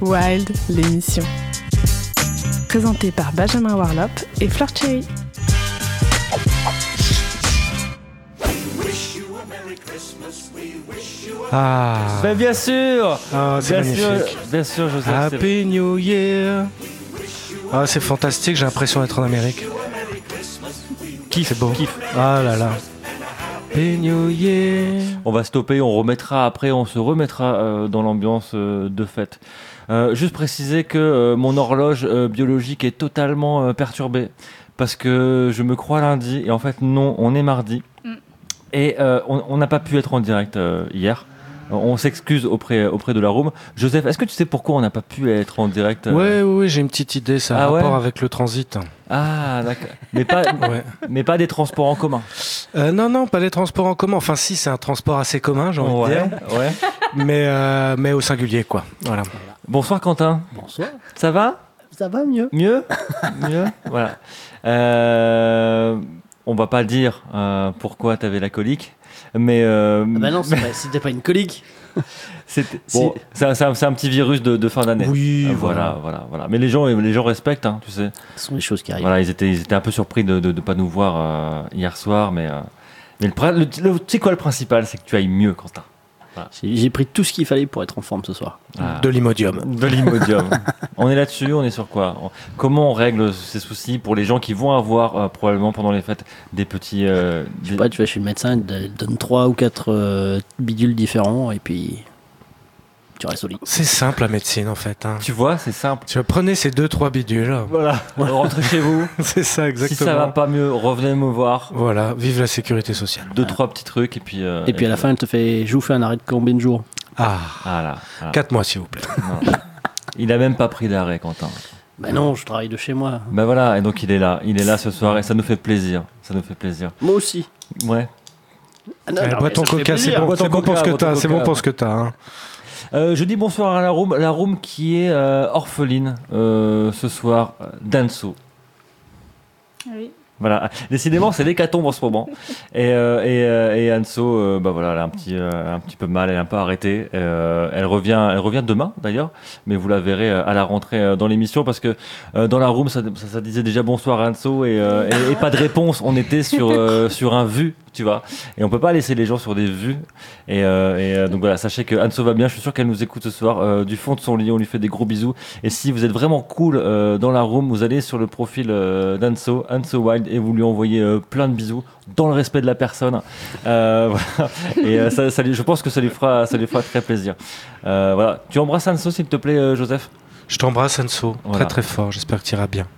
Wild, l'émission. Présentée par Benjamin Warlop et Fleur Cherry. Ah, Ben bien sûr, c'est bien sûr, magnifique. bien sûr, Joseph. Happy New Year. Ah, c'est fantastique, j'ai l'impression d'être en Amérique. Kiff, beau. kiff. Ah là là. Happy New Year. On va stopper, on remettra après, on se remettra dans l'ambiance de fête. Juste préciser que mon horloge biologique est totalement perturbée parce que je me crois lundi et en fait non, on est mardi et on n'a pas pu être en direct hier. On s'excuse auprès de la room. Joseph, est-ce que tu sais pourquoi on n'a pas pu être en direct Oui, j'ai une petite idée, ça a rapport avec le transit. Ah, d'accord. Mais pas des transports en commun. Non, pas les transports en commun. Enfin, si, c'est un transport assez commun, j'ai envie de dire. Ouais. Mais au singulier, quoi. Voilà. Bonsoir Quentin. Bonsoir. Ça va ? Ça va mieux. Mieux. Voilà. On va pas dire pourquoi t'avais la colique, mais bah non, c'était pas une colique. c'est un petit virus de fin d'année. Oui, voilà. Mais les gens respectent, hein, tu sais. Ce sont des choses qui arrivent. Voilà, ils étaient un peu surpris de pas nous voir hier soir, mais tu sais quoi, le principal, c'est que tu ailles mieux, Quentin. Voilà. J'ai pris tout ce qu'il fallait pour être en forme ce soir. De l'Imodium. On est là-dessus, on est sur quoi ? Comment on règle ces soucis pour les gens qui vont avoir probablement pendant les fêtes des petits... Je sais pas, tu vas chez le médecin, il te donne 3 ou 4 bidules différents et puis tu restes au lit. C'est simple la médecine en fait. Hein. Tu vois, c'est simple. Tu prenez ces 2-3 bidules. Voilà, rentrez chez vous. C'est ça, exactement. Si ça va pas mieux, revenez me voir. Voilà, vive la sécurité sociale. 2-3 petits trucs et puis... et puis à la fin, elle te fait, je vous fais un arrêt de combien de jours ? Voilà. 4 mois s'il vous plaît. Il a même pas pris d'arrêt, Quentin. Ben non, je travaille de chez moi. Ben voilà, et donc il est là ce soir et ça nous fait plaisir. Moi aussi. Ouais. Ah non, Bois ton coca, c'est bon pour ce que t'as. Hein. Je dis bonsoir à la room qui est orpheline ce soir d'Anso. Oui. Voilà, décidément c'est l'hécatombe en ce moment. Et Anso, voilà, elle a un petit peu mal, elle est un peu arrêtée. Elle revient demain d'ailleurs, mais vous la verrez à la rentrée dans l'émission parce que dans la room ça disait déjà bonsoir Anso et pas de réponse. On était sur un vu, tu vois, et on peut pas laisser les gens sur des vues. Et donc voilà, sachez que Anso va bien. Je suis sûr qu'elle nous écoute ce soir du fond de son lit. On lui fait des gros bisous. Et si vous êtes vraiment cool dans la room, vous allez sur le profil d'Anso, Anso Wild, et vous lui envoyez plein de bisous dans le respect de la personne. Voilà. Et je pense que ça lui fera très plaisir. Voilà. Tu embrasses Anso s'il te plaît, Joseph. Je t'embrasse Anso, voilà. très très fort. J'espère que tu iras bien.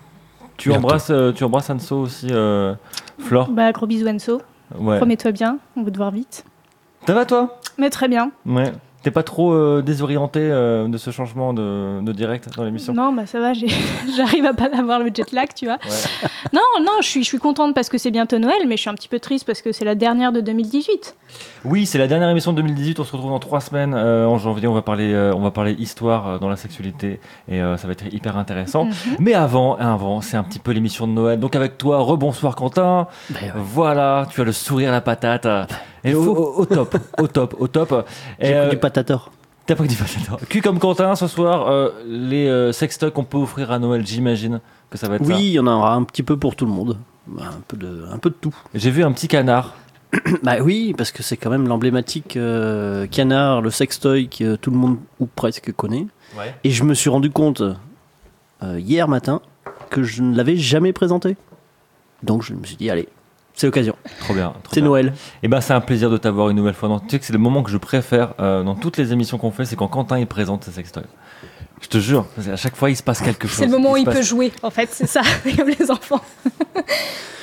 Tu embrasses Anso aussi, Flore. Bah gros bisous Anso. Ouais. Promets-toi bien, on va te voir vite. Ça va toi ? Mais très bien. Ouais. T'es pas trop désorienté de ce changement de direct dans l'émission ? Non, bah ça va, j'arrive à pas avoir le jet lag, tu vois. Ouais. Non, je suis contente parce que c'est bientôt Noël, mais je suis un petit peu triste parce que c'est la dernière de 2018. Oui, c'est la dernière émission de 2018. On se retrouve dans 3 semaines. En janvier, on va parler histoire dans la sexualité et ça va être hyper intéressant. Mm-hmm. Mais avant, c'est un petit peu l'émission de Noël. Donc avec toi, rebonsoir Quentin. Ouais. Voilà, tu as le sourire à la patate. Et au top. J'ai pris du patator. T'as pris du patator. Cul comme Quentin ce soir. Les sextoys qu'on peut offrir à Noël, j'imagine que ça va être ça. Oui, il y en aura un petit peu pour tout le monde. Un peu de tout. J'ai vu un petit canard. Bah oui, parce que c'est quand même l'emblématique canard, le sextoy que tout le monde ou presque connaît. Ouais. Et je me suis rendu compte hier matin que je ne l'avais jamais présenté. Donc je me suis dit, allez, c'est l'occasion. Trop bien. C'est Noël. Et ben c'est un plaisir de t'avoir une nouvelle fois. Tu sais que c'est le moment que je préfère dans toutes les émissions qu'on fait, c'est quand Quentin il présente ses sextoys. Je te jure, à chaque fois il se passe quelque chose. C'est le moment où il peut jouer, en fait, c'est ça, comme les enfants. Non ?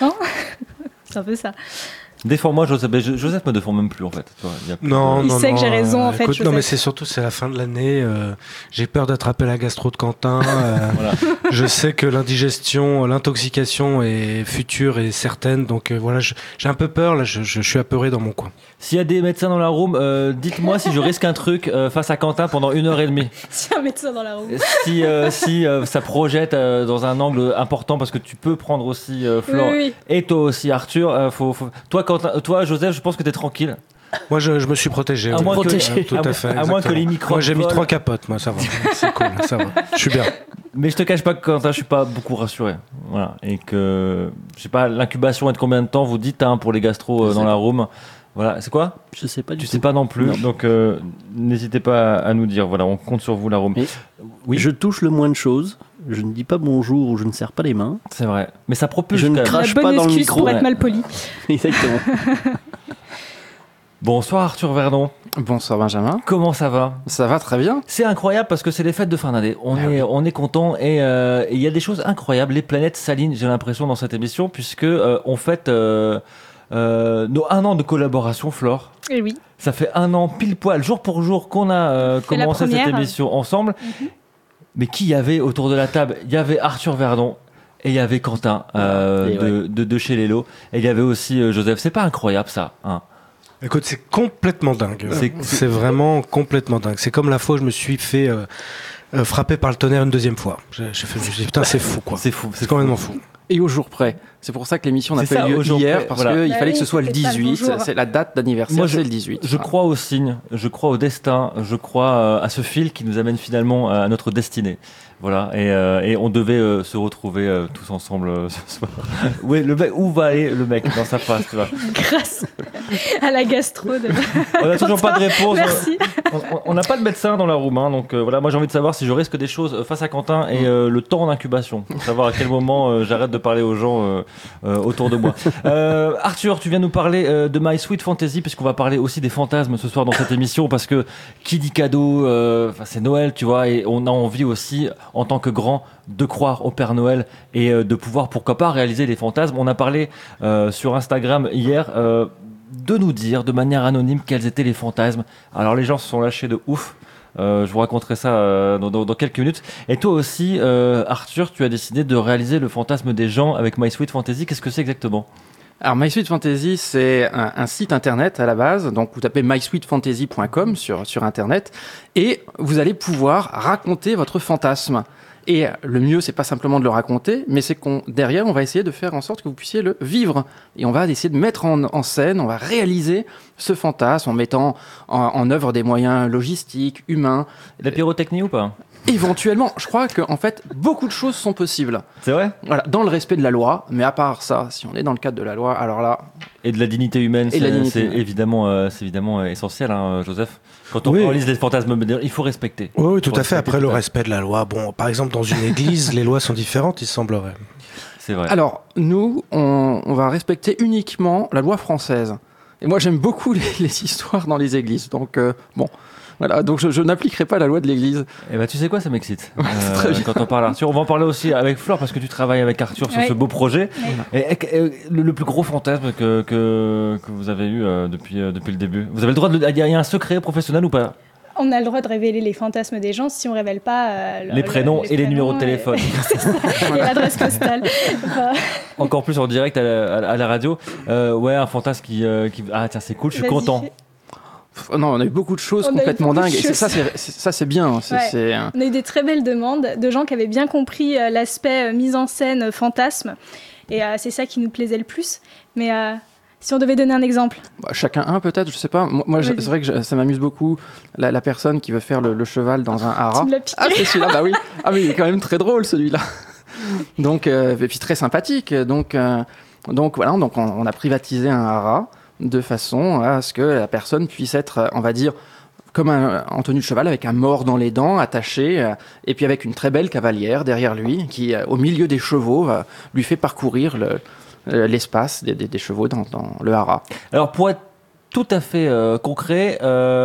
C'est un peu ça. Défends-moi, Joseph me défend même plus en fait. Tu vois, Il sait que j'ai raison en fait. Écoute, non mais c'est la fin de l'année. J'ai peur d'attraper la gastro de Quentin. Voilà. Je sais que l'intoxication est future et certaine. Donc voilà, j'ai un peu peur là. Je suis apeuré dans mon coin. S'il y a des médecins dans la room, dites-moi si je risque un truc face à Quentin pendant 1h30. Si un médecin dans la room. Si ça projette dans un angle important, parce que tu peux prendre aussi Flore Oui. et toi aussi Arthur. Toi Joseph, je pense que t'es tranquille. Moi, je me suis protégé. À oui. moins que- Protégé, tout à fait. à moins que exactement. les microbes Moi, j'ai mis volent. 3 capotes, moi, ça va. C'est cool, ça va. Je suis bien. Mais je te cache pas que Quentin, je suis pas beaucoup rassuré. Voilà. Et que, je sais pas, l'incubation est de combien de temps vous dites pour les gastro Je dans sais la pas. room. Voilà, c'est quoi? Je sais pas du Tu tout. sais pas non plus. Non. Donc n'hésitez pas à nous dire. Voilà, on compte sur vous la room. Mais Oui. Je touche le moins de choses. Je ne dis pas bonjour ou je ne serre pas les mains. C'est vrai. Mais ça propulse Je quand ne même. crache La bonne pas dans le excuse micro. pour être ouais. mal poli. Exactement. Bonsoir Arthur Verdon. Bonsoir Benjamin, Comment ça va? ça va très bien. C'est incroyable parce que c'est les fêtes de fin d'année. On est content et il y a des choses incroyables. Les planètes s'alignent, j'ai l'impression, dans cette émission puisque on fête nos 1 an de collaboration, Flore. Et oui. Ça fait 1 an pile poil, jour pour jour, qu'on a fait la commencé cette première. émission ensemble. Mais qui y avait autour de la table? Il y avait Arthur Verdon et il y avait Quentin Et de chez Lelo. Et il y avait aussi Joseph. C'est pas incroyable ça, hein? Écoute, c'est complètement dingue. C'est- C'est vraiment complètement dingue. C'est comme la fois où je me suis fait frapper par le tonnerre une deuxième fois. Je me suis dit, putain, c'est fou, quoi. C'est fou. C'est complètement fou. Et au jour près. C'est pour ça que l'émission n'a C'est pas ça, eu au lieu jour hier, près, parce voilà. qu'il Bah fallait que oui, ce soit le c'était pas le 18. bonjour. C'est la date d'anniversaire, Moi, c'est le 18. Je crois aux signes, je crois au destin, je crois à ce fil qui nous amène finalement à notre destinée. Voilà, et on devait se retrouver tous ensemble ce soir. Ouais, le mec, où va aller le mec dans sa phrase, tu vois? Grâce à la gastro de. On n'a toujours pas de réponse. Merci. On n'a pas de médecin dans la room, hein, donc voilà, moi j'ai envie de savoir si je risque des choses face à Quentin et le temps d'incubation, pour savoir à quel moment j'arrête de parler aux gens autour de moi. Arthur, tu viens nous parler de My Sweet Fantasy, puisqu'on va parler aussi des fantasmes ce soir dans cette émission, parce que qui dit cadeau, c'est Noël, tu vois, et on a envie aussi, en tant que grand, de croire au Père Noël et de pouvoir, pourquoi pas, réaliser des fantasmes. On a parlé sur Instagram hier de nous dire de manière anonyme quels étaient les fantasmes. Alors les gens se sont lâchés de ouf. Je vous raconterai ça dans quelques minutes. Et toi aussi, Arthur, tu as décidé de réaliser le fantasme des gens avec My Sweet Fantasy. Qu'est-ce que c'est exactement? Alors My Sweet Fantasy, c'est un site internet à la base. Donc vous tapez mysweetfantasy.com sur internet et vous allez pouvoir raconter votre fantasme. Et le mieux, c'est pas simplement de le raconter, mais c'est derrière, on va essayer de faire en sorte que vous puissiez le vivre. Et on va essayer de mettre en scène, on va réaliser ce fantasme en mettant en œuvre des moyens logistiques, humains. La pyrotechnie ou pas? Éventuellement, je crois que en fait, beaucoup de choses sont possibles. C'est vrai? Voilà, dans le respect de la loi, mais à part ça, si on est dans le cadre de la loi, alors là, Et de la dignité humaine, Et de la c'est dignité c'est humaine. évidemment essentiel, hein, Joseph. Quand on Oui. réalise des fantasmes, il faut respecter. Oui, oui, tout Faut à fait. respecter Après, tout le à fait. respect de la loi. Bon, par exemple, dans une église, les lois sont différentes, il semblerait. C'est vrai. alors nous, on va respecter uniquement la loi française. Et moi, j'aime beaucoup les histoires dans les églises, donc bon. Voilà, donc je n'appliquerai pas la loi de l'église. Eh ben, tu sais quoi, ça m'excite. c'est très bien. Quand on parle Arthur, on va en parler aussi avec Flore parce que tu travailles avec Arthur sur Ouais. ce beau projet. Ouais. Et le plus gros fantasme que vous avez eu depuis le début. Vous avez le droit de. Il y a un secret professionnel ou pas? On a le droit de révéler les fantasmes des gens si on révèle pas Les prénoms et les numéros de téléphone. et l'adresse postale. Enfin, Encore plus en direct à la radio. Ouais, un fantasme qui. Ah tiens, c'est cool, je suis vas-y. content. Non, on a eu beaucoup de choses On a eu complètement beaucoup de dingues. Et choses. ça, c'est bien. Ouais. On a eu des très belles demandes de gens qui avaient bien compris l'aspect mise en scène fantasme. Et c'est ça qui nous plaisait le plus. Mais si on devait donner un exemple. Chacun un peut-être, je sais pas. Moi, Vas-y. c'est vrai que ça m'amuse beaucoup la personne qui veut faire le cheval dans un haras. Tu me l'as piqué. Ah, c'est celui-là, bah oui. Ah, mais il est quand même très drôle, celui-là. Donc, et puis très sympathique. Donc voilà, donc on a privatisé un haras de façon à ce que la personne puisse être, on va dire, comme en tenue de cheval, avec un mors dans les dents, attaché, et puis avec une très belle cavalière derrière lui, qui, au milieu des chevaux, lui fait parcourir l'espace des chevaux dans le haras. Alors pour être tout à fait concret,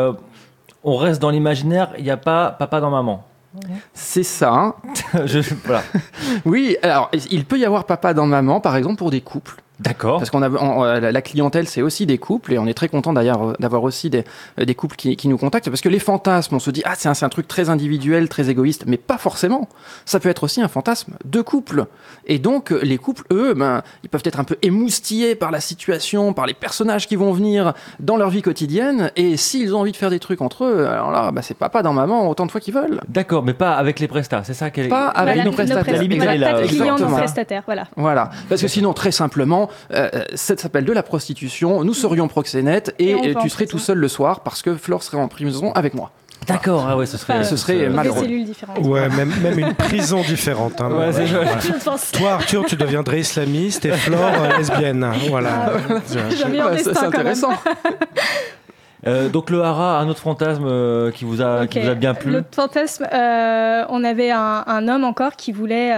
on reste dans l'imaginaire. Il n'y a pas papa dans maman. C'est ça. Voilà. Oui, alors il peut y avoir papa dans maman, par exemple, pour des couples. D'accord. Parce la clientèle, c'est aussi des couples, et on est très content d'ailleurs d'avoir aussi des couples qui nous contactent, parce que les fantasmes, on se dit, c'est un truc très individuel, très égoïste, mais pas forcément. Ça peut être aussi un fantasme de couple. Et donc, les couples, eux, ils peuvent être un peu émoustillés par la situation, par les personnages qui vont venir dans leur vie quotidienne, et s'ils ont envie de faire des trucs entre eux, alors là, c'est papa dans maman autant de fois qu'ils veulent. D'accord, mais pas avec les prestats, c'est ça qu'elle est. Pas avec Voilà, nos prestataires. La limite, Voilà, elle est là, pas de clients, non exactement. prestataires, voilà. Voilà, parce que sinon, très simplement, ça s'appelle de la prostitution, nous serions proxénètes Et on et va en tu serais prison. tout seul le soir parce que Flore serait en prison avec moi. D'accord, ah ouais, ce serait, ce serait Des malheureux. cellules différentes. Ouais, même une prison différente. Hein, Ouais, c'est joli. Je pense. Toi, Arthur, tu deviendrais islamiste et Flore lesbienne. Voilà. J'ai un meilleur Ouais, destin c'est quand même. intéressant. Donc le hara, un autre fantasme qui vous a bien plu. L'autre fantasme, on avait un homme encore qui voulait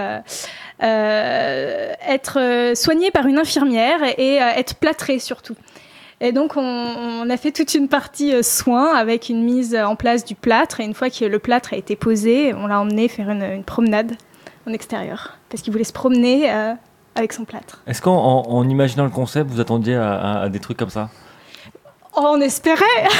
être soigné par une infirmière et être plâtré surtout. Et donc on a fait toute une partie soins avec une mise en place du plâtre. Et une fois que le plâtre a été posé, on l'a emmené faire une promenade en extérieur. Parce qu'il voulait se promener avec son plâtre. Est-ce qu'en imaginant le concept, vous attendiez à des trucs comme ça? Oh, on espérait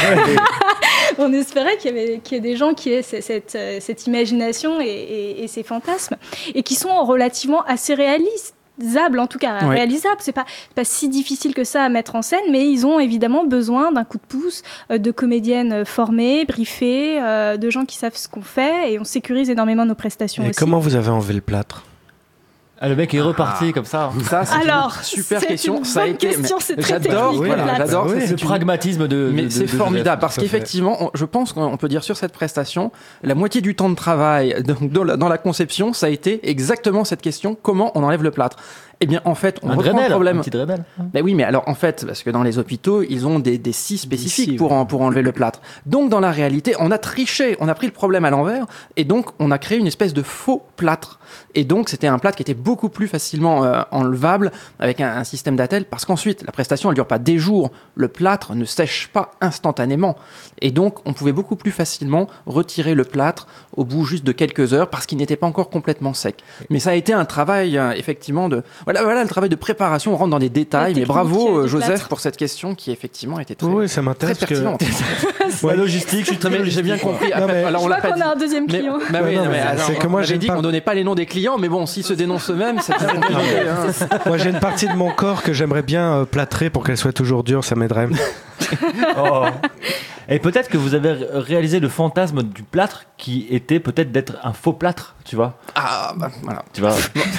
On espérait qu'il y ait des gens qui aient cette imagination et ces fantasmes, et qui sont relativement assez réalisables, en tout cas Ouais. réalisables. C'est pas si difficile que ça à mettre en scène, mais ils ont évidemment besoin d'un coup de pouce, de comédiennes formées, briefées, de gens qui savent ce qu'on fait, et on sécurise énormément nos prestations Et aussi. comment vous avez enlevé le plâtre? Ah, le mec est reparti comme ça. Ça, c'est Alors, une super c'est question. une Ça a bonne été. question, c'est très J'adore, technique, voilà, le plâtre. j'adore. Oui. C'est Le pragmatisme de. Mais c'est formidable parce tout à fait. qu'effectivement, je pense qu'on peut dire sur cette prestation, la moitié du temps de travail dans la conception, ça a été exactement cette question, comment on enlève le plâtre. Eh bien, en fait, on Un reprend Dremel, le problème. un petit Dremel. Ben oui, mais alors en fait, parce que dans les hôpitaux, ils ont des scies spécifiques scies, pour enlever le plâtre. Donc dans la réalité, on a triché, on a pris le problème à l'envers, et donc on a créé une espèce de faux plâtre. Et donc c'était un plâtre qui était beaucoup plus facilement enlevable avec un système d'attel, parce qu'ensuite la prestation elle dure pas des jours, le plâtre ne sèche pas instantanément, et donc on pouvait beaucoup plus facilement retirer le plâtre au bout juste de quelques heures parce qu'il n'était pas encore complètement sec. Mais ça a été un travail effectivement de voilà le travail de préparation. On rentre dans des détails, La mais bravo technique du Joseph plâtre. pour cette question qui effectivement était très, Oui, ça très m'intéresse parce que pertinente. La logistique, je suis très J'ai bien compris. Non, mais- Alors Je on l'a vois pas qu'on dit. a un deuxième Mais, client. bah oui, Non, non, mais mais alors, c'est que moi, on j'ai avait dit pas- qu'on donnait pas les noms des clients, mais bon, s'ils se dénoncent eux-mêmes, c'est plus compliqué. hein. moi j'ai une partie de mon corps que j'aimerais bien plâtrer pour qu'elle soit toujours dure, ça m'aiderait. Oh. Et peut-être que vous avez réalisé le fantasme du plâtre qui était peut-être d'être un faux plâtre, tu vois. Ah, bah voilà. Tu vois.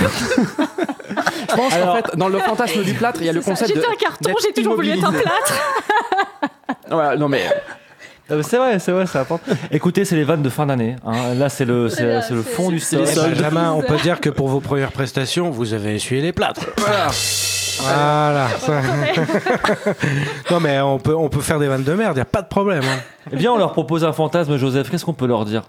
Je pense Alors- qu'en fait, dans le fantasme du plâtre, il y a le concept de. J'étais un carton, d'être j'ai toujours voulu être un immobilisé. plâtre. Voilà, non mais. C'est vrai, ça apporte. Écoutez, c'est les vannes de fin d'année. Hein. Là, c'est le fond du c'est- sol. Benjamin, on peut dire que pour vos premières prestations, vous avez essuyé les plâtres. Voilà. Voilà. ça- non mais on peut faire des vannes de merde, y a pas de problème. Hein. Eh bien, on leur propose un fantasme, Joseph. Qu'est-ce qu'on peut leur dire?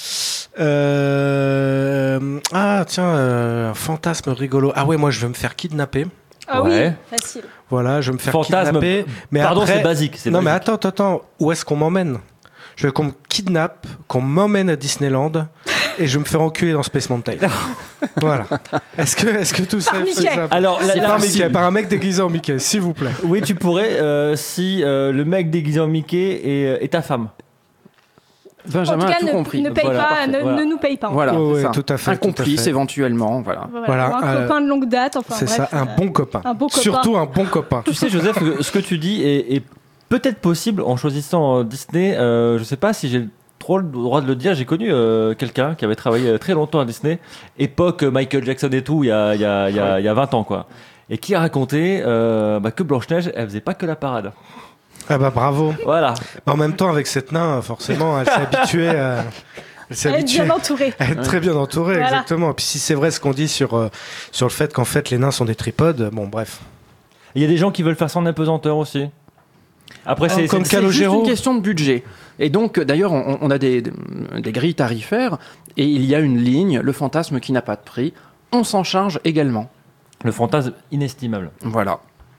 Ah tiens, un fantasme rigolo. Ah ouais, moi je vais me faire kidnapper. Ah Ouais. oui, facile. Voilà, je vais me faire Fantasme. kidnapper. Mais Pardon, après... c'est basique. C'est Non mais basique. attends, où est-ce qu'on m'emmène? Je veux qu'on me kidnappe, qu'on m'emmène à Disneyland et je vais me faire enculer dans Space Mountain. Voilà. Est-ce que tout ça Par est Mickey. faisable? Alors, C'est là, par si- Mickey, par un mec déguisé en Mickey, s'il vous plaît. oui, tu pourrais si le mec déguisé en Mickey est ta femme. Benjamin En tout a cas, tout ne, compris. ne paye Voilà, pas, parfait, voilà. ne nous paye pas. Voilà, Ouais, c'est ouais, ça. tout à fait, Un tout à complice fait. éventuellement, voilà. Voilà, Ou un copain de longue date, enfin C'est bref. ça, un bon copain. un bon copain. Surtout un bon copain. Tu sais, Joseph, ce que tu dis est peut-être possible en choisissant Disney. Je sais pas si j'ai trop le droit de le dire. J'ai connu quelqu'un qui avait travaillé très longtemps à Disney, époque Michael Jackson et tout, il y a 20 ans, quoi. Et qui a raconté que Blanche-Neige, elle faisait pas que la parade. Ah bah bravo. Voilà. En même temps, avec cette nain, forcément, elle s'est habituée à... Elle s'est Elle est habituée bien entourée. à être très bien entourée, Voilà. exactement. Et puis si c'est vrai ce qu'on dit sur le fait qu'en fait les nains sont des tripodes, bon bref. Il y a des gens qui veulent faire ça en apesanteur aussi. Après, c'est comme c'est- C'est juste Calogero. une question de budget. Et donc, d'ailleurs, on a des grilles tarifaires et il y a une ligne, le fantasme qui n'a pas de prix. On s'en charge également. le fantasme inestimable. Voilà.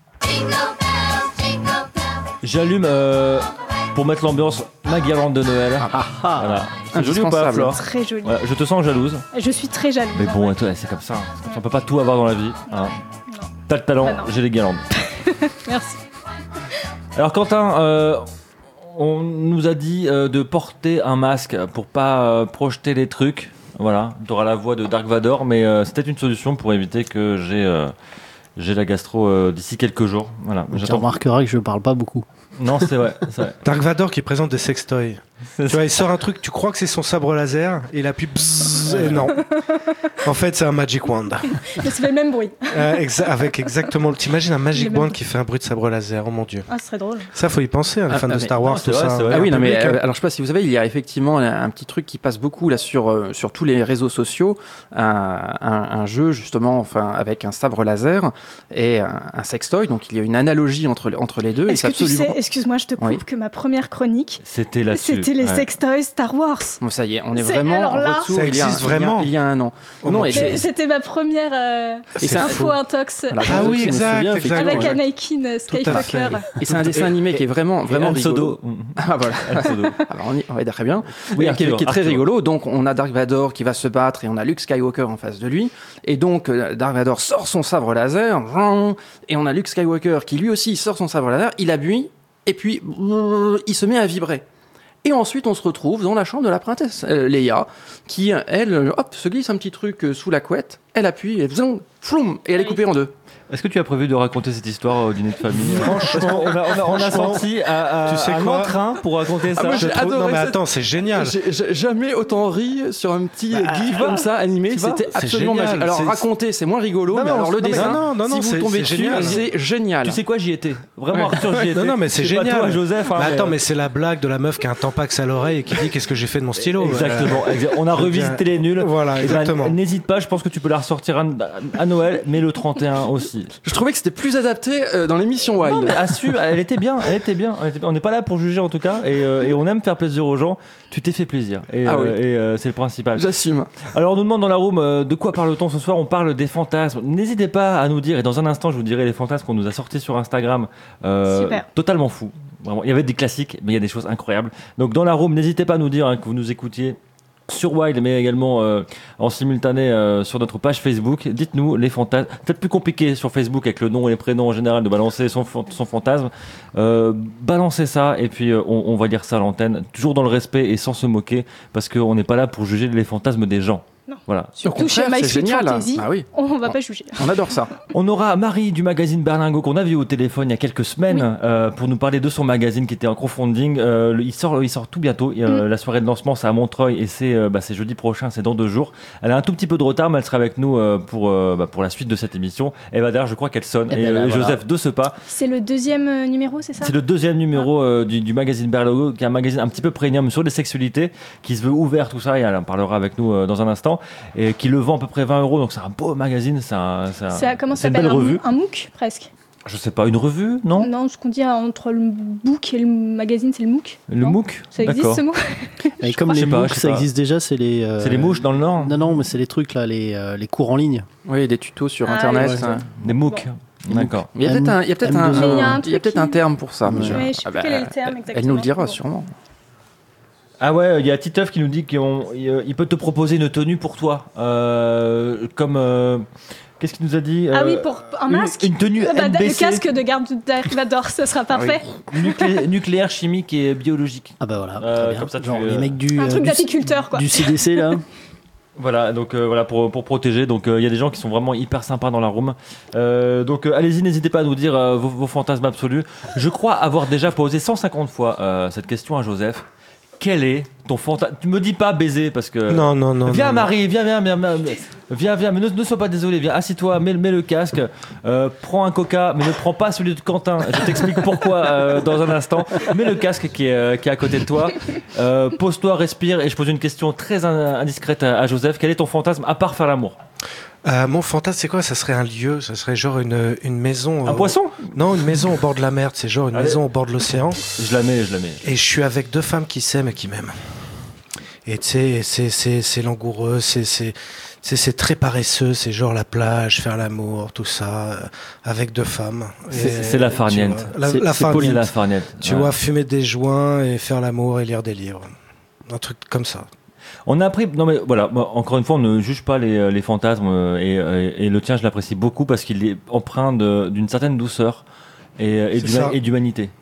J'allume pour mettre l'ambiance ma guirlande de Noël. Voilà. C'est joli ou pas, Indispensable. Flore? Très jolie. Ouais, je te sens jalouse. Je suis très jalouse. Mais bon, toi, c'est comme ça. On peut pas tout avoir dans la vie. Hein. T'as le talent, Bah non. j'ai les guirlandes. Merci. Alors Quentin, on nous a dit de porter un masque pour pas projeter les trucs. Voilà, tu auras la voix de Dark Vador, mais c'était une solution pour éviter que j'ai la gastro d'ici quelques jours. Voilà. Tu remarqueras que je parle pas beaucoup. Non, c'est vrai, c'est vrai. Dark Vador qui présente des sextoys. Tu vois, il sort un truc, tu crois que c'est son sabre laser, et il appuie bzzz, et non. En fait, c'est un Magic Wand. Mais ça fait le même bruit. Avec exactement. T'imagines un Magic Wand qui fait un bruit de sabre laser, oh mon dieu. Ah, ce serait drôle. Ça, faut y penser, les fans de Star Wars, tout ça. Ah oui, non, mais Public, alors je sais pas si vous savez, il y a effectivement un petit truc qui passe beaucoup là sur tous les réseaux sociaux, un jeu justement, enfin avec un sabre laser et un sextoy, donc il y a une analogie entre les deux. Est-ce que tu sais, excuse-moi, je te coupe, que ma première chronique, c'était les sextoys Star Wars. Bon, ça y est, on est vraiment en retour. Ça existe vraiment. Il y a un an. C'était ma première info intox. Ah oui, exact. Avec Anakin Skywalker. Et c'est un dessin animé qui est vraiment rigolo. Ah voilà. Alors on est très bien. Oui, qui est très rigolo. Donc on a Dark Vador qui va se battre et on a Luke Skywalker en face de lui. Et donc Dark Vador sort son sabre laser et on a Luke Skywalker qui lui aussi sort son sabre laser. Il appuie et puis il se met à vibrer. Et ensuite, on se retrouve dans la chambre de la princesse Leia, qui, elle, se glisse un petit truc sous la couette, elle appuie, et floum, et elle est coupée en deux. Est-ce que tu as prévu de raconter cette histoire au dîner de famille? Franchement, on a senti un entrain pour raconter ça. Non mais attends, c'est génial. J'ai jamais autant ri sur un petit gif comme ça animé. C'était absolument magique. Alors raconter, c'est moins rigolo, mais alors le dessin, si vous tombez dessus, c'est génial. Tu sais quoi, j'y étais. Vraiment, Arthur, j'y étais. Non mais c'est génial. Pas toi, Joseph. Attends, mais c'est la blague de la meuf qui a un tampax à l'oreille et qui dit qu'est-ce que j'ai fait de mon stylo. Exactement. On a revisité les nuls. Voilà, exactement. N'hésite pas, je pense que tu peux la ressortir à Noël, mais le 31 aussi. Je trouvais que c'était plus adapté dans l'émission Wild. Non, mais elle était bien. On n'est pas là pour juger en tout cas, et on aime faire plaisir aux gens. Tu t'es fait plaisir, et c'est le principal. J'assume. Alors on nous demande dans la room de quoi parle-t-on ce soir. On parle des fantasmes. N'hésitez pas à nous dire, et dans un instant je vous dirai les fantasmes qu'on nous a sortis sur Instagram. Totalement fou. Vraiment. Il y avait des classiques, mais il y a des choses incroyables. Donc dans la room, n'hésitez pas à nous dire que vous nous écoutiez sur Wild, mais également en simultané sur notre page Facebook. Dites-nous les fantasmes. Peut-être plus compliqué sur Facebook avec le nom et les prénoms en général de balancer son fantasme. Balancez ça et puis on va dire ça à l'antenne, toujours dans le respect et sans se moquer, parce qu'on n'est pas là pour juger les fantasmes des gens. Non. Voilà. Surtout chez My Sweet Fantasy, on va pas juger. On adore ça. On aura Marie du magazine Berlingot qu'on a vu au téléphone il y a quelques semaines pour nous parler de son magazine qui était en crowdfunding. Il sort tout bientôt. La soirée de lancement c'est à Montreuil et c'est jeudi prochain, c'est dans 2 jours. Elle a un tout petit peu de retard, mais elle sera avec nous pour la suite de cette émission. Et d'ailleurs, je crois qu'elle sonne. Joseph de ce pas. C'est le 2e numéro, c'est ça? C'est le 2e numéro du magazine Berlingot, qui est un magazine un petit peu premium sur les sexualités, qui se veut ouvert, tout ça, et elle en parlera avec nous dans un instant. Et qui le vend à peu près 20 €, donc c'est un beau magazine, comment ça s'appelle, un MOOC presque? Je sais pas, une revue, non? Non, ce qu'on dit entre le book et le magazine, c'est le MOOC. Le MOOC? Ça existe ce mot? Et comme les MOOC, ça existe déjà, c'est les... C'est les mouches dans le Nord? Non, mais c'est les trucs là, les cours en ligne. Oui, des tutos sur Internet. Des MOOC. Bon. D'accord. Il y a peut-être un terme pour ça. Je sais plus quel est le terme exactement. Elle nous le dira sûrement. Ah ouais, il y a Titeuf qui nous dit qu'il peut te proposer une tenue pour toi. Qu'est-ce qu'il nous a dit? Ah oui, pour un masque. Une tenue NBC. Le casque de garde Dark Vador, ce sera parfait. Nucléaire, chimique et biologique. Ah bah voilà, très bien. Comme ça, genre les mecs du... Un truc d'apiculteur, quoi. Du CDC, là. Voilà, donc pour protéger. Donc il y a des gens qui sont vraiment hyper sympas dans la room. Donc allez-y, n'hésitez pas à nous dire vos fantasmes absolus. Je crois avoir déjà posé 150 fois cette question à Joseph. Quel est ton fantasme? Tu me dis pas baiser parce que... Non. Viens Marie, viens, mais ne sois pas désolé, viens, assis-toi, mets le casque, prends un coca, mais ne prends pas celui de Quentin. Je t'explique pourquoi dans un instant. Mets le casque qui est à côté de toi, pose-toi, respire, et je pose une question très indiscrète à Joseph. Quel est ton fantasme à part faire l'amour? Mon fantasme, c'est quoi? Ça serait un lieu, ça serait genre une maison. Un poisson? Non, une maison au bord de la mer, c'est genre une maison au bord de l'océan. Je la mets. Et je suis avec 2 femmes qui s'aiment et qui m'aiment. Et tu sais, c'est langoureux, c'est très paresseux, c'est genre la plage, faire l'amour, tout ça, avec 2 femmes. C'est la farniente. La farniente. Tu vois, fumer des joints et faire l'amour et lire des livres. Un truc comme ça. On a appris, non mais voilà, encore une fois, on ne juge pas les fantasmes et le tien, je l'apprécie beaucoup parce qu'il est empreint d'une certaine douceur et d'humanité.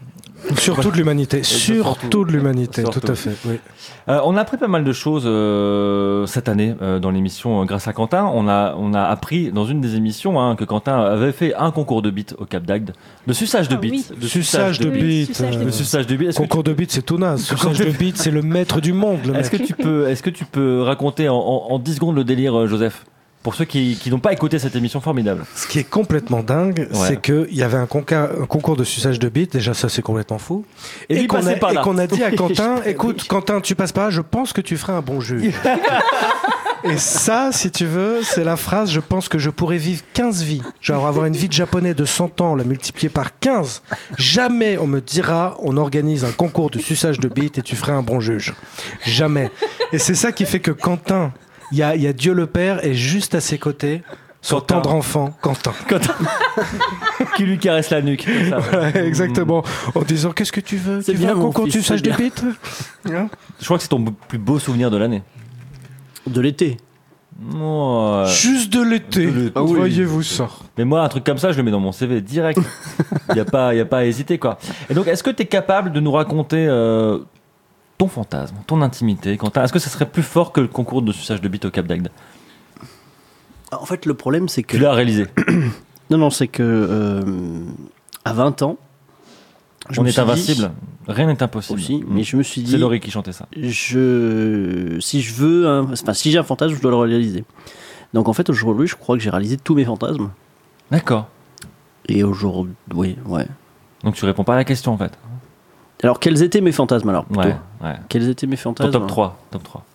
Surtout de l'humanité. Surtout de l'humanité, Surtout. tout à fait. Oui. On a appris pas mal de choses cette année dans l'émission grâce à Quentin. On a appris dans une des émissions que Quentin avait fait un concours de beats au Cap d'Agde. De suçage de Ah, beats. oui. De Suçage de Oui, beats. suçage de De suçage de beats. Est-ce que Concours de beats, c'est tout naze. Suçage de beats, c'est le maître du monde, le Est-ce mec. que tu peux raconter en 10 secondes le délire, Joseph, pour ceux qui n'ont pas écouté cette émission formidable? Ce qui est complètement dingue, c'est qu'il y avait un concours de suçage de bites. Déjà, ça, c'est complètement fou. Et lui passait par là. qu'on a dit à Quentin, écoute, Quentin, tu passes pas, je pense que tu ferais un bon juge. Et ça, si tu veux, c'est la phrase, je pense que je pourrais vivre 15 vies. Genre avoir une vie de japonais de 100 ans, la multiplier par 15. Jamais on me dira, on organise un concours de suçage de bites et tu ferais un bon juge. Jamais. Et c'est ça qui fait que Quentin, il y a Dieu le Père et juste à ses côtés, son Quentin. tendre enfant, Quentin. Qui lui caresse la nuque. comme ça. Ouais, exactement. En disant, qu'est-ce que tu veux? C'est Tu veux bien, un mon concours de fils, suçage c'est de bien. bites? Hein? Je crois que c'est ton plus beau souvenir de l'année. De l'été. Ouais. Juste de l'été. De l'été. Ah oui. Voyez-vous ça. Mais moi, un truc comme ça, je le mets dans mon CV direct. Il n'y a pas à hésiter, quoi. Et donc, est-ce que tu es capable de nous raconter ton fantasme, ton intimité, Quentin? Est-ce que ça serait plus fort que le concours de suçage de bite au Cap d'Agde? En fait, le problème, c'est que. Tu l'as réalisé. Non, c'est que. À 20 ans. je On me est suis dit- invincible. Rien n'est impossible. Aussi, mais je me suis C'est dit. Laurie qui chantait ça. Si j'ai un fantasme, je dois le réaliser. Donc en fait, aujourd'hui, je crois que j'ai réalisé tous mes fantasmes. D'accord. Et aujourd'hui, oui, ouais. Donc tu réponds pas à la question, en fait. Alors, quels étaient mes fantasmes alors plutôt Ouais. Quels étaient mes Ton fantasmes top 3. Top 3.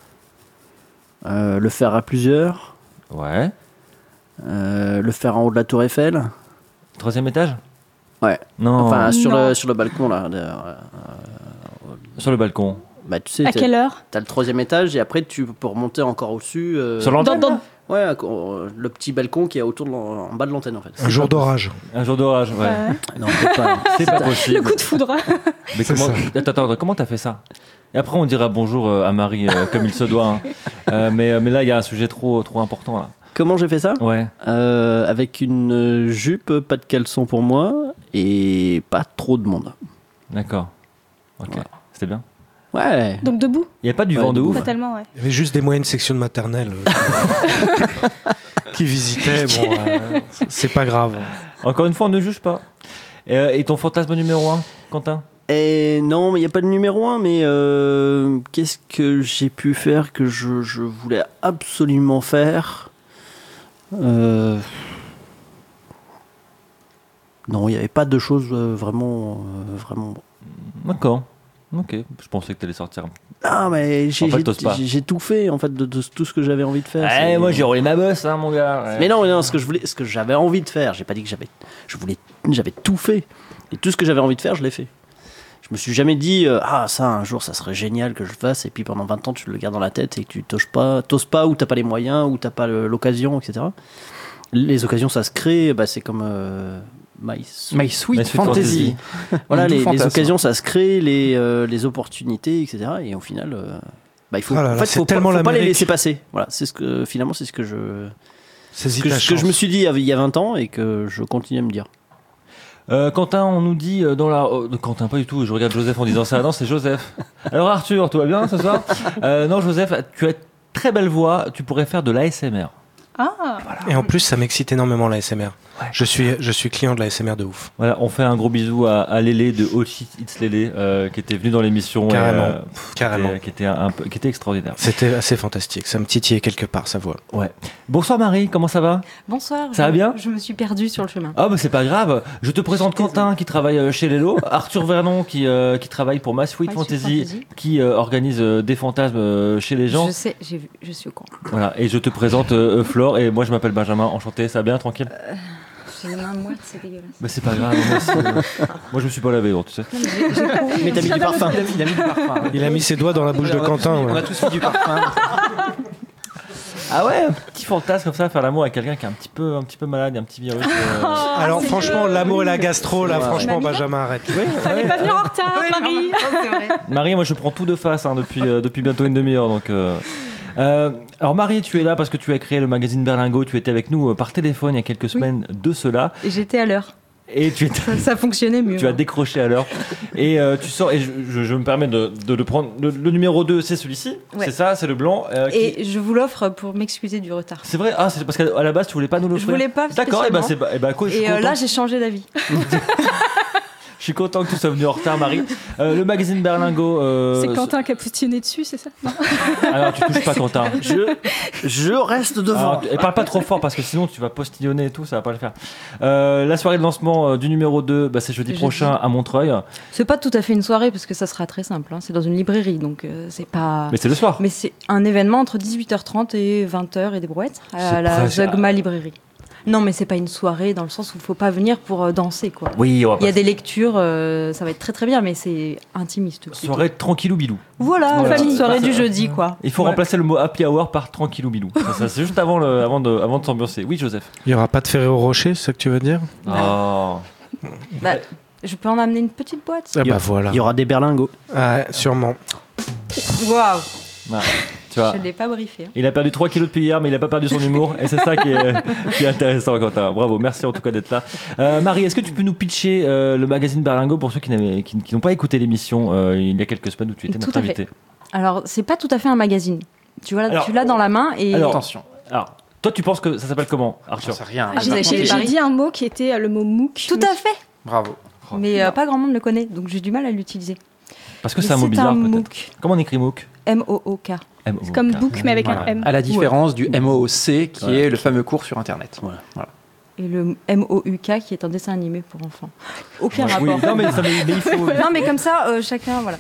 Le faire à plusieurs. Ouais. Le faire en haut de la Tour Eiffel. 3e étage? Ouais. Non. Enfin, sur Non. le balcon là. Sur le balcon. Bah, tu sais, À quelle heure? t'as le 3e étage et après tu peux remonter encore au-dessus. Sur l'antenne? Ouais, le petit balcon qui est autour en bas de l'antenne en fait. Un jour d'orage. Un jour d'orage, ouais. Non, peut-être pas. C'est pas possible. Le coup de foudre. Mais C'est comment... Attends, comment t'as fait ça? Et après, on dira bonjour à Marie comme il se doit. Hein. Mais là, il y a un sujet trop important. Là. Comment j'ai fait ça Ouais. Avec une jupe, pas de caleçon pour moi et pas trop de monde. D'accord. Ok. Ouais. C'était bien. Ouais. Donc debout? Il n'y avait pas du Ouais, vent de debout. ouf. Pas tellement, ouais. Il y avait juste des moyennes sections de maternelle qui visitaient. Bon, c'est pas grave. Encore une fois, on ne juge pas. Et ton fantasme numéro 1, Quentin? Et non, mais il n'y a pas de numéro 1, mais qu'est-ce que j'ai pu faire que je voulais absolument faire Non, il n'y avait pas de choses vraiment. D'accord. Ok. Je pensais que tu allais sortir. Ah, mais En fait, t'oses pas. j'ai tout fait en fait de tout ce que j'avais envie de faire. Eh, C'est- moi, j'ai roulé ma bosse, hein, mon gars. Ouais. Mais non, ce que j'avais envie de faire, j'ai pas dit que j'avais tout fait. Et tout ce que j'avais envie de faire, je l'ai fait. Je me suis jamais dit, ça, un jour, ça serait génial que je le fasse, et puis pendant 20 ans, tu le gardes dans la tête et que tu t'oses pas, ou t'as pas les moyens, ou t'as pas l'occasion, etc. Les occasions, ça se crée, c'est comme My Sweet My Sweet Fantasy. voilà, Un doux les fantasme. occasions, ça se crée, les opportunités, etc. Et au final, il faut, Ah là là, en fait, c'est faut tellement pas les l'Amérique. laisser passer. Voilà, finalement, c'est ce que je Saisis que, ta ce que je chance. me suis dit il y a 20 ans et que je continue à me dire. Quentin, on nous dit dans la. Quentin, pas du tout. Je regarde Joseph en disant ça. Non, c'est Joseph. Alors, Arthur, tout va bien ce soir? Non, Joseph, tu as très belle voix. Tu pourrais faire de l'ASMR. Ah, Et en plus, ça m'excite énormément la SMR. Ouais. Je suis client de la SMR de ouf. Voilà, on fait un gros bisou à Lélé de All Shit It's Lélé qui était venu dans l'émission. Carrément. Et, Carrément. Qui était extraordinaire. C'était assez fantastique. Ça me titillait quelque part, sa voix. Ouais. Bonsoir Marie, comment ça va? Bonsoir. Ça va bien? Je me suis perdue sur le chemin. Ah bah c'est pas grave. Je te présente Quentin qui travaille chez Lelo, Arthur Vernon qui travaille pour My Sweet My Sweet Fantasy, Fantasy. qui organise des fantasmes chez les gens. Je sais, j'ai vu, je suis au courant. Voilà. Et je te présente Flore et moi je m'appelle Benjamin. Enchanté. Ça va bien, tranquille? J'ai les mains moites, c'est dégueulasse. Bah c'est pas grave. Moi je me suis pas lavé, donc, tu sais. Mais t'as mis du parfum. Il a mis du parfum. ouais. Il a mis ses doigts dans la bouche de Quentin. On Ouais. a tous mis du parfum. Ah ouais, un petit fantasme comme ça, faire l'amour avec quelqu'un qui est un petit peu malade, un petit virus. Alors c'est franchement, beau. l'amour et la gastro, là, Ouais. franchement, Mamie. Benjamin, arrête. fallait pas venir en retard, Marie. C'est vrai. Marie, moi je prends tout de face depuis bientôt une demi-heure. Donc, alors Marie, tu es là parce que tu as créé le magazine Berlingot. Tu étais avec nous par téléphone il y a quelques semaines de cela. Et j'étais à l'heure. Et Ça fonctionnait mieux. tu as décroché à l'heure. Et tu sors, et je me permets de le prendre. Le numéro 2, c'est celui-ci. Ouais. C'est ça, c'est le blanc. Et je vous l'offre pour m'excuser du retard. C'est vrai? Ah, c'est parce qu'à la base, tu voulais pas nous l'offrir? Je voulais pas D'accord, et quoi, je suis Et content. là, j'ai changé d'avis. Je suis content que tu sois venu en retard, Marie. Le magazine Berlingot. C'est Quentin qui a positionné dessus, c'est ça? Non. Alors, tu touches pas Quentin. Je reste devant. Alors, et parle pas trop fort parce que sinon tu vas postillonner et tout, ça va pas le faire. La soirée de lancement du numéro 2, c'est jeudi prochain à Montreuil. C'est pas tout à fait une soirée parce que ça sera très simple. C'est dans une librairie, donc c'est pas. Mais c'est le soir. Mais c'est un événement entre 18h30 et 20h et des brouettes C'est à la presque- Zeugma librairie. Non, mais c'est pas une soirée dans le sens où il faut pas venir pour danser, quoi. Oui, on va Il y a pas. des lectures, ça va être très très bien, mais c'est intimiste. plutôt. Soirée tranquillou bilou. Voilà, Voilà. la petite soirée du jeudi, quoi. Il faut Ouais. remplacer le mot happy hour par tranquillou bilou. Ça, c'est juste avant de s'ambiancer. Oui, Joseph. Il n'y aura pas de Ferrero Rocher, c'est ça que tu veux dire? Oh. Bah, je peux en amener une petite boîte. Ah bah voilà. Il y aura des berlingots. Ouais, sûrement. Waouh, Ah, tu vois. je l'ai pas briefé. Hein. Il a perdu 3 kilos depuis hier, mais il a pas perdu son humour. Et c'est ça qui est intéressant, Quentin. Bravo, merci en tout cas d'être là. Marie, est-ce que tu peux nous pitcher le magazine Berlingot pour ceux qui n'ont pas écouté l'émission il y a quelques semaines où tu étais Tout notre à fait. invité? Alors, c'est pas tout à fait un magazine. Tu vois, Alors, tu l'as dans la main et. alors, Attention, Alors, toi, tu penses que ça s'appelle comment, j'en Arthur? sais rien. Ah, j'ai- J'ai Paris. dit un mot qui était le mot MOOC. Tout à fait. Bravo. Mais pas grand monde le connaît, donc j'ai du mal à l'utiliser. Parce que Mais c'est un mot bizarre, peut-être. MOOC. Comment on écrit MOOC? M-O-O-K. C'est comme book, mais avec un Voilà. M. À la différence du MOOC, qui Voilà. est le fameux cours sur Internet. Voilà. Et le M-O-U-K qui est un dessin animé pour enfants. Aucun Oui, rapport. non, mais il faut. Non, mais comme ça, chacun, voilà.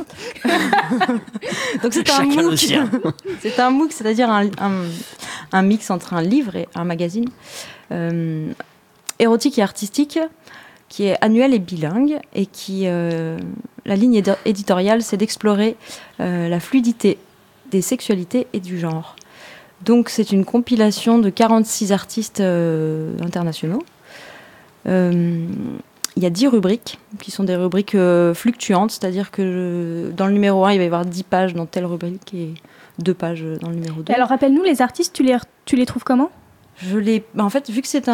Donc c'est un Chacun le MOOC. sien. C'est un MOOC, c'est-à-dire un mix entre un livre et un magazine érotique et artistique qui est annuel et bilingue et qui, la ligne éditoriale, c'est d'explorer la fluidité des sexualités et du genre. Donc c'est une compilation de 46 artistes internationaux. Il y a 10 rubriques, qui sont des rubriques fluctuantes, c'est-à-dire que dans le numéro 1, il va y avoir 10 pages dans telle rubrique et 2 pages dans le numéro 2. Et alors, rappelle-nous, les artistes, tu les trouves comment? En fait, vu que c'est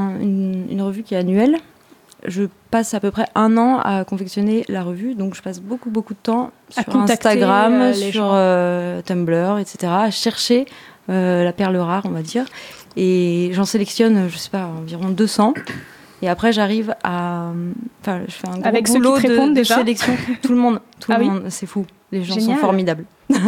une revue qui est annuelle, je passe à peu près 1 an à confectionner la revue, donc je passe beaucoup de temps À sur contacter, Instagram, les sur Tumblr, etc., à chercher la perle rare, on va dire. Et j'en sélectionne, je sais pas, environ 200. Et après, j'arrive à... Enfin, je fais un gros Avec ceux qui boulot te répondent de déjà sélection. Tout le monde, Ah oui c'est fou. Les gens Génial. sont formidables.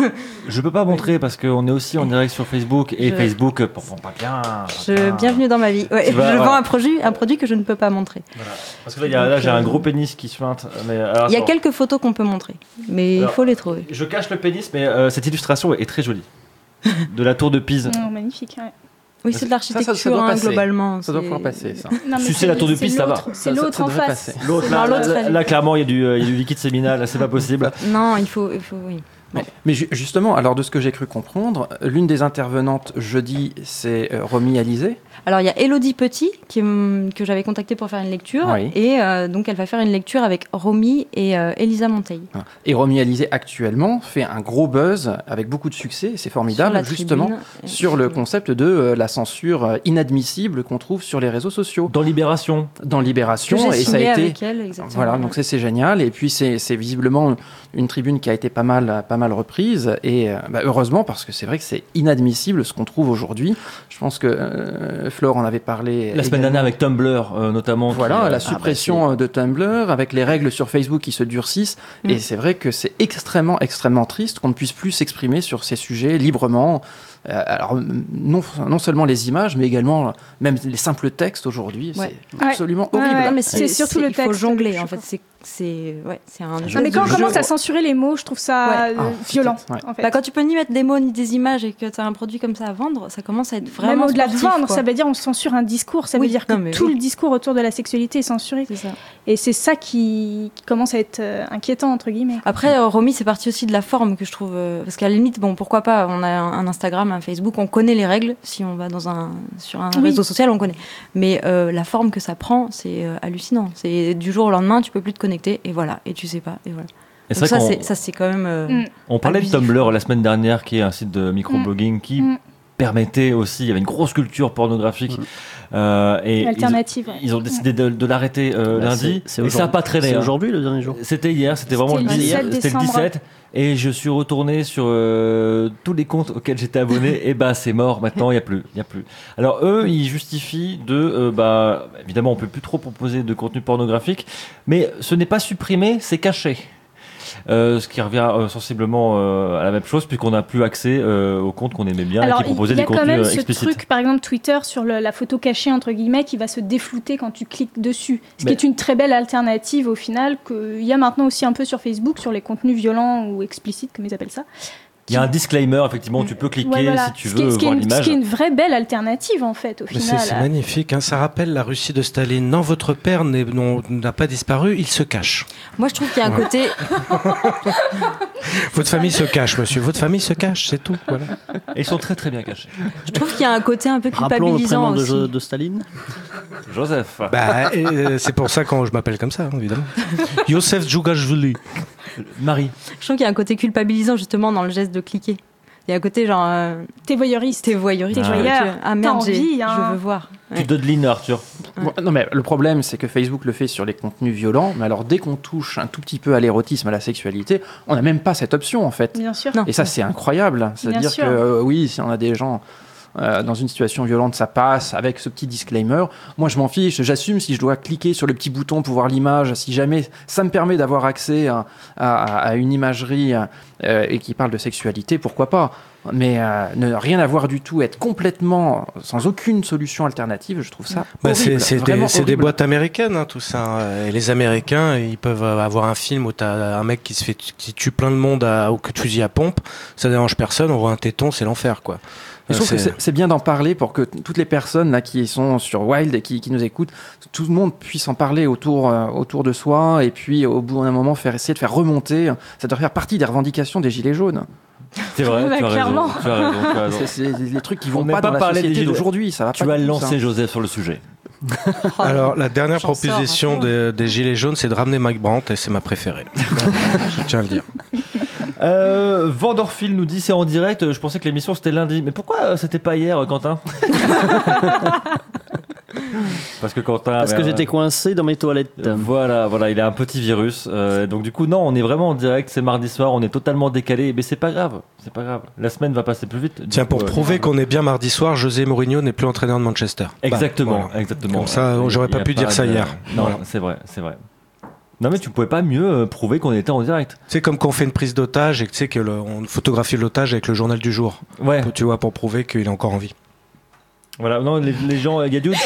Je peux pas montrer parce qu'on est aussi en direct sur Facebook et Je- Facebook vend pas bien. Bienvenue dans ma vie. Ouais, Tu je vas- vends voilà. un produit que je ne peux pas montrer. Parce que là, j'ai un gros pénis qui suinte. Mais, alors, Il y a attends. quelques photos qu'on peut montrer, mais Alors, il faut les trouver. Je cache le pénis, mais cette illustration est très jolie. De la tour de Pise. Oh, magnifique. Ouais. Oui, c'est de l'architecture, ça doit hein, passer. globalement. Ça doit c'est- pouvoir passer, ça. Non, mais Si c'est la tour de piste, ça va. l'autre, C'est Ça l'autre en devrait face. passer. L'autre, Non, l'autre, elle- là, clairement, il y a du liquide séminal, c'est pas possible. Non, il faut oui. Mais justement, alors de ce que j'ai cru comprendre, l'une des intervenantes jeudi, c'est Romy Alizé. Alors, il y a Élodie Petit, que j'avais contactée pour faire une lecture. Oui. Et donc, elle va faire une lecture avec Romy et Elisa Monteil. Et Romy Alizé, actuellement, fait un gros buzz avec beaucoup de succès. C'est Sur formidable, la justement, tribune. sur le concept de la censure inadmissible qu'on trouve sur les réseaux sociaux. Dans Libération. Dans Libération, Que j'ai et ça a signé été... avec elle, exactement. Voilà, donc c'est génial. Et puis c'est visiblement une tribune qui a été pas mal reprise. Et heureusement, parce que c'est vrai que c'est inadmissible ce qu'on trouve aujourd'hui. Je pense que Flore en avait parlé. La semaine également. dernière avec Tumblr, notamment. Voilà, qui, la suppression de Tumblr, avec les règles sur Facebook qui se durcissent. Mm. Et c'est vrai que c'est extrêmement triste qu'on ne puisse plus s'exprimer sur ces sujets librement. Alors, non seulement les images, mais également même les simples textes aujourd'hui. Ouais. C'est absolument Ouais, horrible. ouais, Non, mais C'est surtout le Il faut texte, jongler, je en sais fait. C'est un jeu. Non, mais quand on Je- commence à censurer les mots, je trouve ça Ouais. violent. peut-être, ouais. En fait. Bah, quand tu peux ni mettre des mots ni des images et que tu as un produit comme ça à vendre, ça commence à être vraiment Même au-delà de sportif, vendre, quoi. ça veut dire on censure un discours, ça Oui, veut dire que non, mais tout oui. le discours autour de la sexualité est censuré. C'est ça. Et c'est ça qui commence à être inquiétant, entre guillemets. Après, Romy, c'est parti aussi de la forme que je trouve. Parce qu'à la limite, bon, pourquoi pas, on a un Instagram, un Facebook, on connaît les règles. Si on va sur un Oui. réseau social, on connaît. Mais la forme que ça prend, c'est hallucinant. C'est du jour au lendemain, tu peux plus te connecter, et voilà, et tu sais pas, et voilà. Et Donc c'est vrai ça, qu'on c'est quand même. Mm. on parlait de abusif. Tumblr la semaine dernière, qui est un site de microblogging qui permettait aussi, il y avait une grosse culture pornographique. Et Alternative. ils ont décidé de l'arrêter lundi. Et ça n'a pas traîné. C'est aujourd'hui le dernier jour. C'était hier, c'était vraiment le 17 c'était le 17. Et je suis retourné sur tous les comptes auxquels j'étais abonné. Et c'est mort maintenant, il y a plus. Alors eux, ils justifient évidemment, on peut plus trop proposer de contenu pornographique, mais ce n'est pas supprimé, c'est caché. Ce qui revient sensiblement à la même chose, puisqu'on n'a plus accès aux comptes qu'on aimait bien et qui proposaient des contenus explicites. Il y a quand même ce truc, par exemple Twitter, sur la photo cachée, entre guillemets, qui va se déflouter quand tu cliques dessus. Ce qui est une très belle alternative au final, qu'il y a maintenant aussi un peu sur Facebook, sur les contenus violents ou explicites, comme ils appellent ça. Il y a un disclaimer, effectivement, tu peux cliquer si tu veux voir l'image. Ce qui est une vraie belle alternative, en fait, au final. C'est magnifique, hein. Ça rappelle la Russie de Staline. Non, votre père n'a pas disparu, il se cache. Moi, je trouve qu'il y a un côté... Votre famille se cache, monsieur. Votre famille se cache, c'est tout. Voilà. Et ils sont très très bien cachés. Je trouve qu'il y a un côté un peu Rappelons culpabilisant le prénom aussi. de Staline. Joseph. C'est pour ça que je m'appelle comme ça, évidemment. Yosef Djougashvili. Marie. Je trouve qu'il y a un côté culpabilisant justement dans le geste de cliquer. Il y a un côté genre... T'es voyeuriste. T'es voyeuriste. T'es voyeur. Ah merde, T'as envie, hein. je veux voir. Tu dodelines, Arthur. Bon, non, mais le problème, c'est que Facebook le fait sur les contenus violents, mais alors dès qu'on touche un tout petit peu à l'érotisme, à la sexualité, on n'a même pas cette option en fait. Bien sûr. Non. Et ça, c'est incroyable. C'est-à-dire que oui, si on a des gens dans une situation violente, ça passe avec ce petit disclaimer. Moi, je m'en fiche. J'assume si je dois cliquer sur le petit bouton pour voir l'image. Si jamais ça me permet d'avoir accès à une imagerie et qui parle de sexualité, pourquoi pas. Mais ne rien avoir du tout, être complètement sans aucune solution alternative, je trouve ça horrible. C'est des boîtes américaines, hein, tout ça. Et les Américains, ils peuvent avoir un film où t'as un mec qui tue plein de monde au coup de fusil à pompe. Ça dérange personne. On voit un téton, c'est l'enfer, quoi. Je trouve que c'est bien d'en parler pour que toutes les personnes là, qui sont sur Wild et qui nous écoutent, tout le monde puisse en parler autour de soi et puis au bout d'un moment essayer de faire remonter. Ça doit faire partie des revendications des Gilets jaunes. C'est vrai, tu as clairement. raison. C'est des trucs qui vont On pas n'a dans pas la parlé des société Gilets. d'aujourd'hui. Ça va Tu pas vas du tout, lancer ça. Joseph sur le sujet. Alors, la dernière J'en sors, proposition des Gilets jaunes, c'est de ramener Mike Brandt, et c'est ma préférée. Je tiens à le dire. Vandorphil nous dit c'est en direct. Je pensais que l'émission c'était lundi. Mais pourquoi c'était pas hier, Quentin? Parce que Quentin. Parce que j'étais coincé dans mes toilettes. Voilà, il a un petit virus. Donc du coup, non, on est vraiment en direct. C'est mardi soir. On est totalement décalé. Mais c'est pas grave. La semaine va passer plus vite. Tiens, pour prouver qu'on est bien mardi soir, José Mourinho n'est plus entraîneur de Manchester. Exactement, Voilà. exactement. Comme ça, j'aurais pas pu dire ça hier. Non, Voilà. c'est vrai. Non mais tu pouvais pas mieux prouver qu'on était en direct. C'est comme quand on fait une prise d'otage et que tu sais on photographie l'otage avec le journal du jour. Ouais. Tu vois, pour prouver qu'il est encore en vie. Voilà. Non, les gens, il y a du.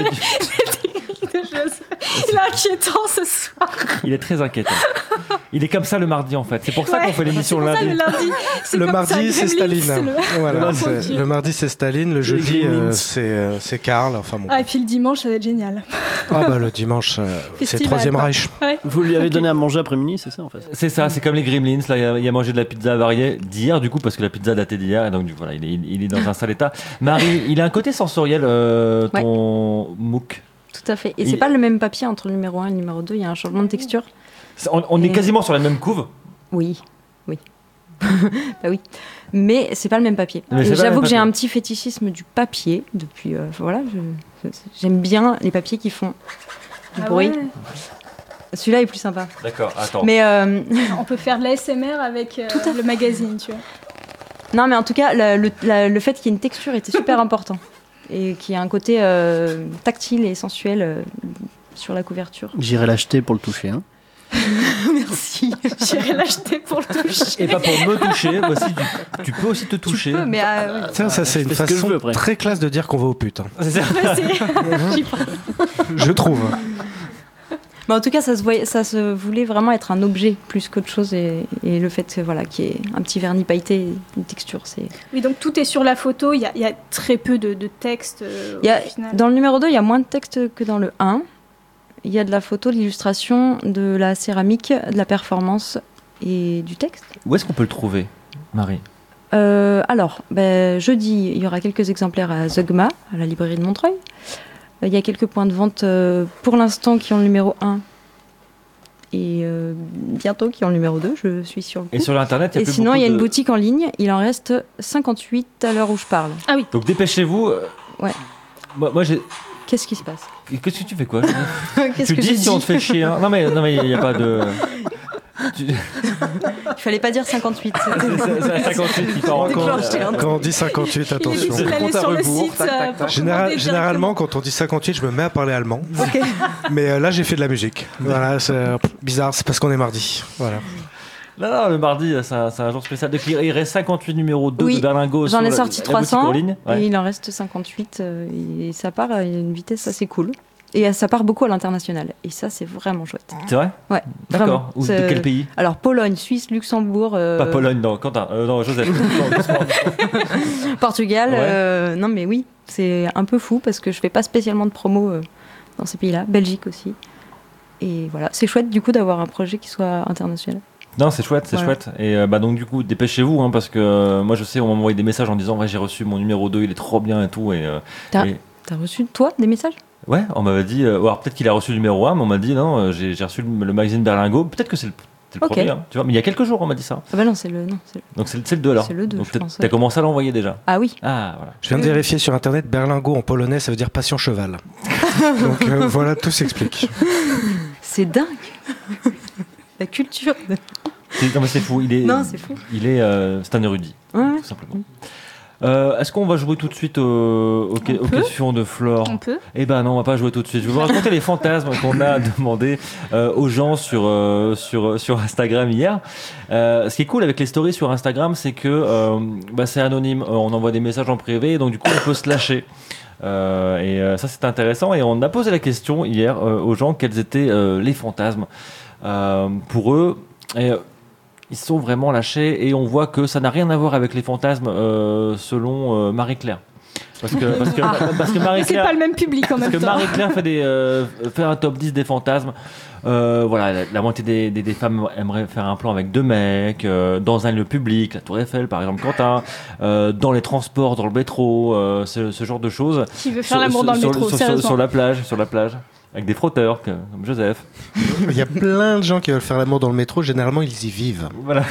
Il est inquiétant ce soir. Il est très inquiétant. Il est comme ça le mardi en fait. C'est pour ça qu'on fait l'émission c'est pour ça, lundi. le lundi. Le comme ça, mardi, c'est Gremlins, Staline. Voilà, le mardi, c'est Staline. Le jeudi, c'est Karl. Enfin bon. Ah, et puis le dimanche, ça va être génial. Le dimanche, c'est le Festival, Troisième quoi. Reich. Ouais. Vous lui avez donné à manger après-midi, c'est ça en fait? C'est ça, c'est comme les Gremlins. Là, il a mangé de la pizza avariée d'hier, du coup, parce que la pizza datait d'hier, et donc voilà, il est dans un sale état. Marie, il a un côté sensoriel, ton MOOC. Tout à fait. Et c'est pas le même papier entre le numéro 1 et le numéro 2. Il y a un changement de texture. On est quasiment sur la même couve. Oui. Bah oui. Mais c'est pas le même papier. Mais Et c'est pas le j'avoue même que j'ai papier. un petit fétichisme du papier depuis. Voilà, j'aime bien les papiers qui font du bruit. Ouais. Celui-là est plus sympa. D'accord, attends. Mais On peut faire de l'ASMR avec le magazine, tu vois. non, mais en tout cas, le fait qu'il y ait une texture était super important et qu'il y ait un côté tactile et sensuel sur la couverture. J'irai l'acheter pour le toucher. Hein. Merci. J'irai l'acheter pour le toucher. Et pas pour me toucher, aussi, tu peux aussi te toucher. Tu peux, mais ouais. Tiens, ça, c'est une fais ce que je façon veux, après. très classe de dire qu'on va aux putes. Hein. C'est ça. J'y pense. Je trouve. Mais en tout cas, ça se voulait vraiment être un objet plus qu'autre chose et le fait qu'il y ait un petit vernis pailleté, une texture, c'est... Oui, donc tout est sur la photo, il y a très peu de texte au final. Dans le numéro 2, il y a moins de texte que dans le 1. Il y a de la photo, de l'illustration, de la céramique, de la performance et du texte. Où est-ce qu'on peut le trouver, Marie? Alors, jeudi, il y aura quelques exemplaires à Zeugma, à la librairie de Montreuil. Il y a quelques points de vente pour l'instant qui ont le numéro 1 et bientôt qui est en numéro 2, je suis sur le coup. Et sur l'internet, il y a Et plus sinon, beaucoup il y a une de- boutique en ligne, il en reste 58 à l'heure où je parle. Donc dépêchez-vous. Ouais. Moi j'ai. Qu'est-ce qui se passe? Qu'est-ce que tu fais quoi? Qu'est-ce Tu que dis j'ai si on dit te fait chier. Hein. Non mais il n'y a pas de. Il fallait pas dire 58. C'est à 58 qui part en compte. Déclenché, hein. Quand on dit 58, Il est attention. difficile d'aller Compte à sur le rebours, site. tac, tac, tac. Généralement, quand on dit 58, je me mets à parler allemand. Mais là, j'ai fait de la musique. Voilà, c'est bizarre, c'est parce qu'on est mardi. Voilà. Non, le mardi, c'est un jour spécial. Donc, il reste 58 numéro 2 Oui, de Berlingo. J'en sur ai la- sorti la boutique 300 en ligne. Ouais. et il en reste 58 et ça part à une vitesse assez cool. Et ça part beaucoup à l'international. Et ça, c'est vraiment chouette. C'est vrai? Ouais, D'accord. vraiment. Ou de C'est- quel pays? Alors, Pologne, Suisse, Luxembourg, Pas Pologne, non, Quentin. Non, Joseph. Portugal. Ouais. Non, mais oui, c'est un peu fou parce que je fais pas spécialement de promo dans ces pays-là. Belgique aussi. Et voilà, c'est chouette du coup d'avoir un projet qui soit international. Non, c'est chouette, c'est Voilà. chouette. Et donc du coup, dépêchez-vous, hein, parce que moi je sais, on m'a envoyé des messages en disant ouais, j'ai reçu mon numéro 2, il est trop bien et tout. Et, T'as et- reçu, toi, des messages? ouais, on m'avait dit, alors peut-être qu'il a reçu le numéro 1, mais on m'a dit non, j'ai reçu le magazine Berlingo. Peut-être que c'est le Ok. premier, hein, tu vois, mais il y a quelques jours on m'a dit ça. Ah bah non, c'est le... Non, c'est... Donc c'est le 2 alors. C'est le 2, Donc je t'as pense, t'as ouais. commencé à l'envoyer déjà. Ah oui. Ah, voilà. Je viens de vérifier sur internet, Berlingo en polonais, ça veut dire passion cheval. Donc voilà, tout s'explique. C'est dingue. La culture. Non mais c'est fou, il est. Non, c'est fou. C'est un érudit, Ouais. tout simplement. Est-ce qu'on va jouer tout de suite aux questions de Flore? On peut. Eh ben non, on va pas jouer tout de suite. Je vais vous raconter les fantasmes qu'on a demandé aux gens sur Instagram hier. Ce qui est cool avec les stories sur Instagram, c'est que c'est anonyme. On envoie des messages en privé, donc du coup on peut se lâcher. Ça c'est intéressant. Et on a posé la question hier aux gens quels étaient les fantasmes pour eux. Et, ils se sont vraiment lâchés et on voit que ça n'a rien à voir avec les fantasmes selon Marie-Claire. Parce que C'est Marie-Claire pas le même public en parce même que temps. Marie-Claire fait un top 10 des fantasmes. Voilà, la moitié des femmes aimeraient faire un plan avec deux mecs, dans un lieu public, la Tour Eiffel par exemple, Quentin, dans les transports, dans le métro, ce genre de choses. Qui veut faire l'amour dans le métro, sérieusement. Sur la plage, avec des frotteurs comme Joseph. Il y a plein de gens qui veulent faire l'amour dans le métro, généralement ils y vivent. Voilà.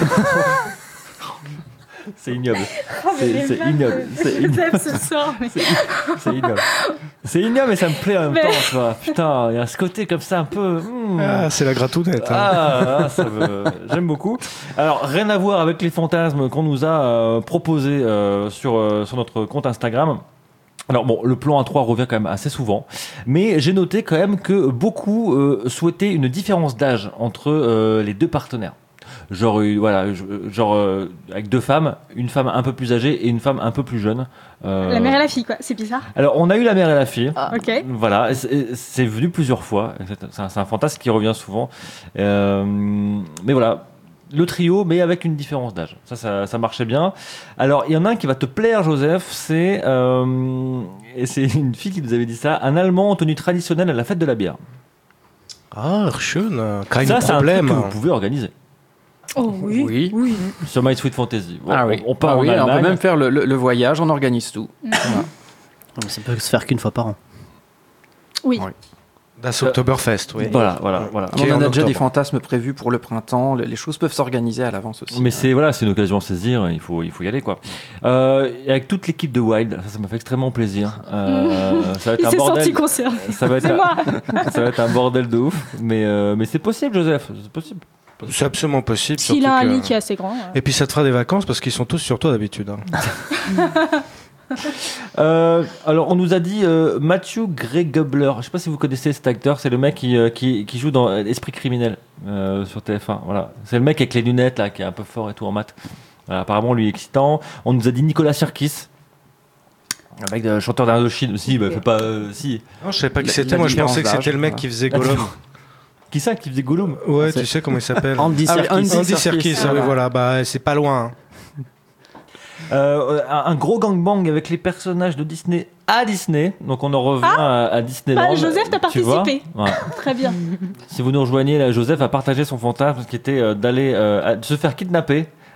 C'est ignoble. C'est ignoble. C'est ignoble. Joseph ce soir, mais- C'est ignoble. C'est ignoble, mais ça me plaît en même Mais- temps. Tu vois. Putain, il y a ce côté comme ça un peu. Ah, c'est la gratounette. Hein. J'aime beaucoup. Alors, rien à voir avec les fantasmes qu'on nous a proposés sur notre compte Instagram. Alors bon, le plan A3 revient quand même assez souvent, mais j'ai noté quand même que beaucoup souhaitaient une différence d'âge entre les deux partenaires. Genre, avec deux femmes, une femme un peu plus âgée et une femme un peu plus jeune. La mère et la fille, quoi. C'est bizarre. Alors, on a eu la mère et la fille. Ok. Voilà, c'est venu plusieurs fois. C'est un fantasme qui revient souvent. Mais voilà, le trio, mais avec une différence d'âge. Ça marchait bien. Alors, il y en a un qui va te plaire, Joseph. C'est une fille qui nous avait dit ça. Un Allemand en tenue traditionnelle à la fête de la bière. Ah, schön. Kein Ça, c'est un truc Problem. que vous pouvez organiser Oh oui. Oui. sur My Sweet Fantasy. Bon, Ah oui. on part Ah en oui, on Allemagne. peut même faire le voyage, on organise tout. Non, mais ça peut se faire qu'une fois par an. Oui. Oui. Das Oktoberfest, oui. Voilà. Qui est On en a déjà des octobre. fantasmes prévus pour le printemps. Les choses peuvent s'organiser à l'avance aussi. Mais c'est une occasion à saisir, il faut y aller quoi. Et avec toute l'équipe de Wild, ça m'a fait extrêmement plaisir. Ça va être Il un s'est senti bordel. concerné. Ça va être C'est moi. ça va être un bordel de ouf, mais c'est possible, Joseph, c'est possible. C'est absolument possible. S'il surtout a un que- lit qui est assez grand. Et puis ça te fera des vacances parce qu'ils sont tous sur toi d'habitude. Hein. Alors on nous a dit Matthew Gray Gubler. Je sais pas si vous connaissez cet acteur, c'est le mec qui joue dans Esprit criminel sur TF1. Voilà, c'est le mec avec les lunettes là, qui est un peu fort et tout en maths. Voilà, apparemment lui excitant. On nous a dit Nicolas Sirkis. Un mec chanteur d'Indochine aussi, bah, fait pas si. Non, je savais pas qui La- c'était. la Moi, je différence pensais que c'était d'âge, le mec voilà. qui faisait Gollum. Qui ça qui faisait Gollum? Ouais, C'est- tu sais comment il s'appelle. Andy Ah, Serkis. Andy Serkis. Ah oui, voilà. Bah, c'est pas loin. Un gros gangbang avec les personnages de Disney à Disney. Donc on en revient à Disneyland. Bah, Joseph, t'as tu vois. participé. Ouais. Très bien. Si vous nous rejoignez, là, Joseph a partagé son fantasme qui était de se faire kidnapper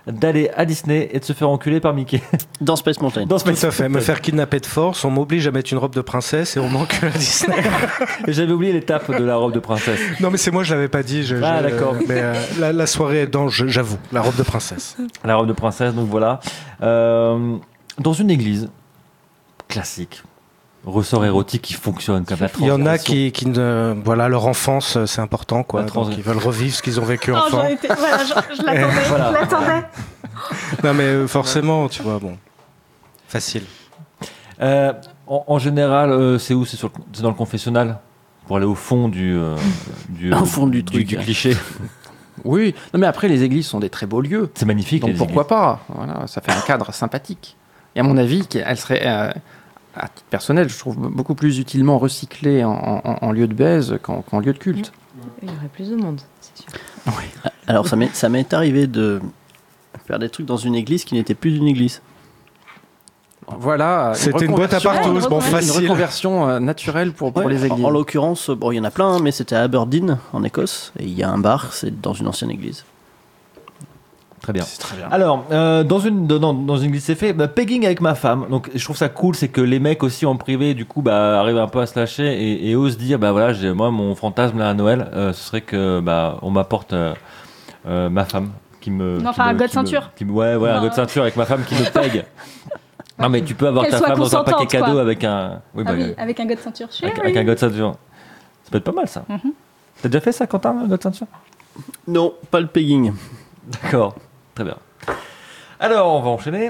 d'aller à Disney et de se faire enculer par Mickey. Dans Space Mountain. Dans Tout à fait. Me faire kidnapper de force, on m'oblige à mettre une robe de princesse et on m'encule à Disney. Et j'avais oublié l'étape de la robe de princesse. Non, mais c'est moi, je l'avais pas dit. D'accord. Mais la soirée est dans, j'avoue, la robe de princesse. La robe de princesse, donc voilà. Dans une église classique, ressort érotique qui fonctionne comme la Il y en a transgression. qui ne, voilà, leur enfance, c'est important, quoi. La trans- Donc, ils veulent revivre ce qu'ils ont vécu Oh, enfant. voilà, je l'attendais. Voilà. Je l'attendais. Non, mais forcément, tu vois, bon, facile. En général, c'est où? C'est dans le confessionnal pour aller au fond Au fond du truc. du cliché. Oui, non, mais après, les églises sont des très beaux lieux. C'est magnifique. Donc les pourquoi pas? Voilà, ça fait un cadre sympathique. Et à mon avis, elle serait, à titre personnel, je trouve beaucoup plus utilement recyclée en lieu de baise qu'en lieu de culte. Il y aurait plus de monde, c'est sûr. Alors, ça m'est arrivé de faire des trucs dans une église qui n'était plus une église. Voilà. C'était une boîte à reconversion- partous, bon, Une facile. reconversion naturelle pour Ouais, les églises. En l'occurrence, bon, il y en a plein, mais c'était à Aberdeen, en Écosse, et il y a un bar, c'est dans une ancienne église. Très bien. C'est très bien. Alors, dans une église, c'est fait. Pegging avec ma femme. Donc, je trouve ça cool, c'est que les mecs aussi en privé, du coup, arrivent un peu à se lâcher et osent dire, voilà, moi, mon fantasme là à Noël, ce serait que, on m'apporte ma femme qui me. Non, enfin, un god ceinture. Ouais, un god ceinture avec ma femme qui me pègue. Non, mais tu peux avoir Qu'elle ta soit femme dans un paquet consentante, cadeau quoi. avec un. Oui, Ah oui, avec un god ceinture. avec un god ceinture. Ça peut être pas mal, ça. T'as déjà fait ça, Quentin, un god ceinture? Non, pas le pegging. D'accord, très bien. Alors, on va enchaîner.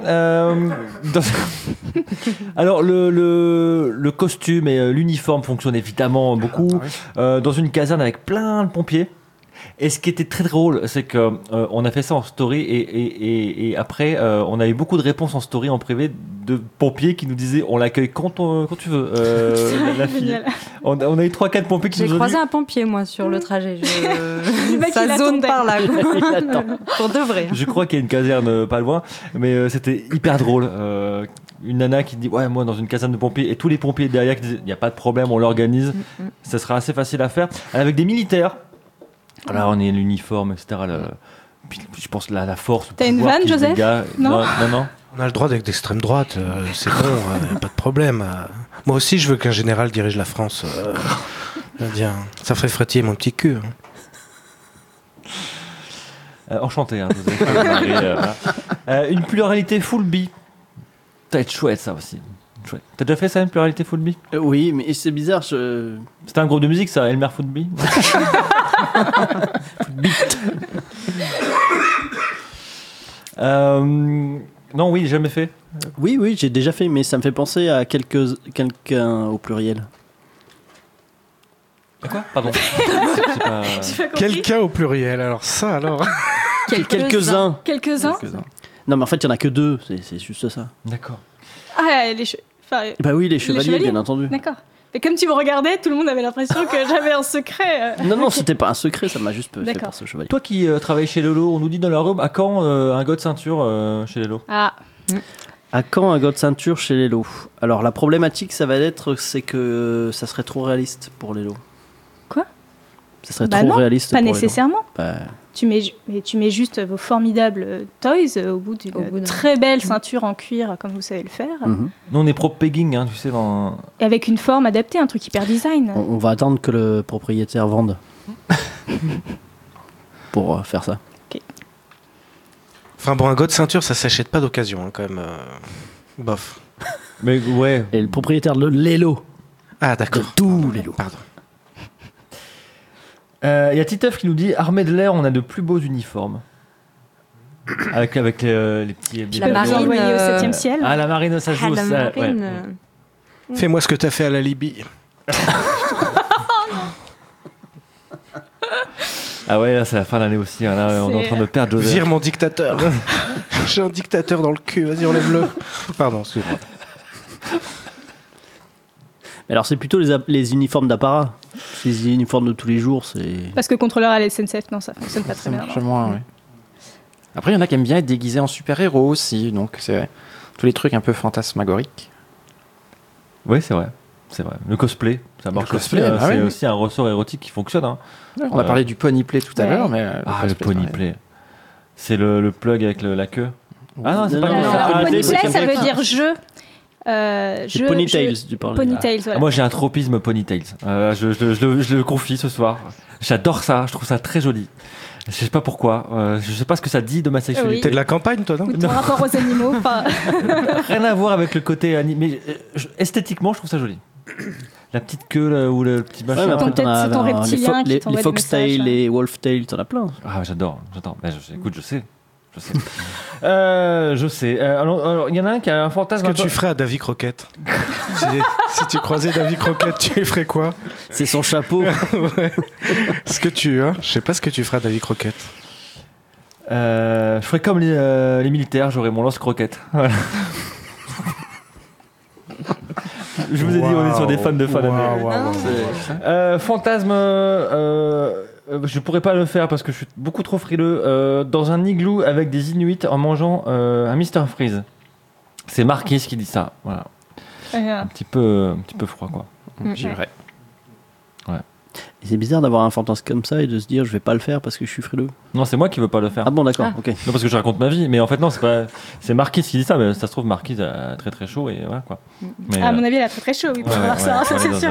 Alors, le costume et l'uniforme fonctionnent évidemment beaucoup. Dans une caserne avec plein de pompiers. Et ce qui était très drôle, c'est que on a fait ça en story et après, on a eu beaucoup de réponses en story en privé de pompiers qui nous disaient on l'accueille quand tu veux. La fille. Génial. On a eu 3-4 pompiers qui J'ai nous ont croisé dit un pompier, moi, sur le trajet. Le mec, Ça il zone attendait. par là, quoi. Il attend. Pour de vrai. je crois qu'il y a une caserne pas loin, mais c'était hyper drôle. Une nana qui dit ouais, moi dans une caserne de pompiers, et tous les pompiers derrière qui disent il n'y a pas de problème, on l'organise, ça sera assez facile à faire. Avec des militaires, là on est l'uniforme, etc. Puis, je pense la force. le T'as une pouvoir vanne, qui se Joseph? dégage. Non. Non. On a le droit d'être d'extrême droite, c'est bon, pas de problème. Moi aussi, je veux qu'un général dirige la France. Bien, ça ferait frétiller mon petit cul. Enchanté, hein, Joseph, Marie, voilà. Une pluralité full bi. Ça va être chouette ça aussi. Chouette. T'as déjà fait ça, une pluralité full bi? Oui, mais c'est bizarre, C'était un groupe de musique ça, Elmer Full bi. Non, oui, jamais fait. Oui, j'ai déjà fait, mais ça me fait penser à quelqu'un au pluriel. Quoi? Pardon. C'est pas- J'ai pas compris. Quelqu'un au pluriel, alors ça, alors. Quelques-uns. Quelques-uns. Non, mais en fait, il y en a que deux, c'est juste ça. D'accord. Ah, les enfin, Bah oui, les chevaliers, chevaliers. bien entendu. d'accord. Et comme tu me regardais, tout le monde avait l'impression que j'avais un secret. Non, c'était pas un secret, ça m'a juste fait D'accord. penser au chevalier. Toi qui travailles chez Lolo, on nous dit dans la robe, à quand un god ceinture chez Lolo? Ah, À quand un god ceinture chez les lots? Alors, la problématique, c'est que ça serait trop réaliste pour les lots. Quoi? Ça serait Bah trop non, réaliste pas pour les lots. nécessairement. Bah, Tu mets juste vos formidables toys au bout d'une Au bout d'un- très belle ceinture en cuir, comme vous savez le faire, mhm. Nous, on est pro pegging, hein, tu sais, dans. et avec une forme adaptée, un truc hyper design. on va attendre que le propriétaire vende pour faire ça. Enfin bon, un god ceinture, ça s'achète pas d'occasion, hein, quand même. Bof. Mais ouais. Et le propriétaire de l'élo, Ah, de d'accord. tous les lots. Pardon. Il y a Titeuf qui nous dit armée de l'air, on a de plus beaux uniformes. Avec les petits. La marine, Envoyé au 7e ciel. Ah, la marine, ça joue. Ah, la ça, marine. ouais. Fais-moi ce que t'as fait à la Libye. Ah ouais, là, c'est la fin de l'année aussi. Hein, là, on est en train de perdre Joseph. Vire mon dictateur. J'ai un dictateur dans le cul, vas-y, enlève-le. Pardon, excuse-moi. Mais alors, c'est plutôt les uniformes d'apparat. Les uniformes de tous les jours, c'est. Parce que contrôleur à la SNCF, non, ça fonctionne pas très Ça bien. marche moins, oui. Après, il y en a qui aiment bien être déguisés en super-héros aussi, donc c'est tous les trucs un peu fantasmagoriques. Oui, c'est vrai. C'est vrai. Le cosplay, ça marche cosplay, aussi. bah C'est oui. aussi un ressort érotique qui fonctionne. Hein. On a parlé du pony play tout à Ouais. l'heure, mais Ah, le pony play. C'est le plug avec la queue. Ah non, c'est pas Non, comme non, ça. non, Ah, Ponyplay, c'est ça comme veut dire jeu. C'est Ponytails, tu parles. Ponytails, voilà. Moi, j'ai un tropisme Ponytails. Je le confie ce soir. J'adore ça. Je trouve ça très joli. Je sais pas pourquoi. Je sais pas ce que ça dit de ma sexualité. T'es de la campagne, toi, non? Ou ton rapport aux animaux. Enfin, Rien à voir avec le côté animé. Esthétiquement, je trouve ça joli. La petite queue là, ou le petit machin. Ouais, mais après, Peut-être t'en as- c'est ton alors, reptilien qui les t'envoie des foxtails, messages. les wolftails, t'en as plein. Ah, j'adore. Ben, écoute, je sais. Je sais. Alors, il y en a un qui a un fantasme. Qu'est-ce que tu ferais à Davy Croquette? Si tu croisais Davy Croquette, tu lui ferais quoi? C'est son chapeau. Ouais. Je sais pas ce que tu ferais à Davy Croquette. Je ferais comme les militaires, j'aurais mon lance-croquette. Voilà. Je vous ai dit, on est sur des fans de fin d'année. Fantasme, je pourrais pas le faire parce que je suis beaucoup trop frileux. Dans un igloo avec des Inuits en mangeant un Mr Freeze. C'est Marquise qui dit ça. Voilà. Un petit peu froid, quoi. J'irai. Et c'est bizarre d'avoir un fantasme comme ça et de se dire je vais pas le faire parce que je suis frileux. Non, c'est moi qui veux pas le faire. Ah bon, d'accord, ok. Non, parce que je raconte ma vie, mais en fait non, c'est Marquise qui dit ça, mais ça se trouve Marquise a très très chaud et voilà quoi. Mais, à mon avis, elle a très très chaud, oui, pour savoir ça, ça c'est sûr.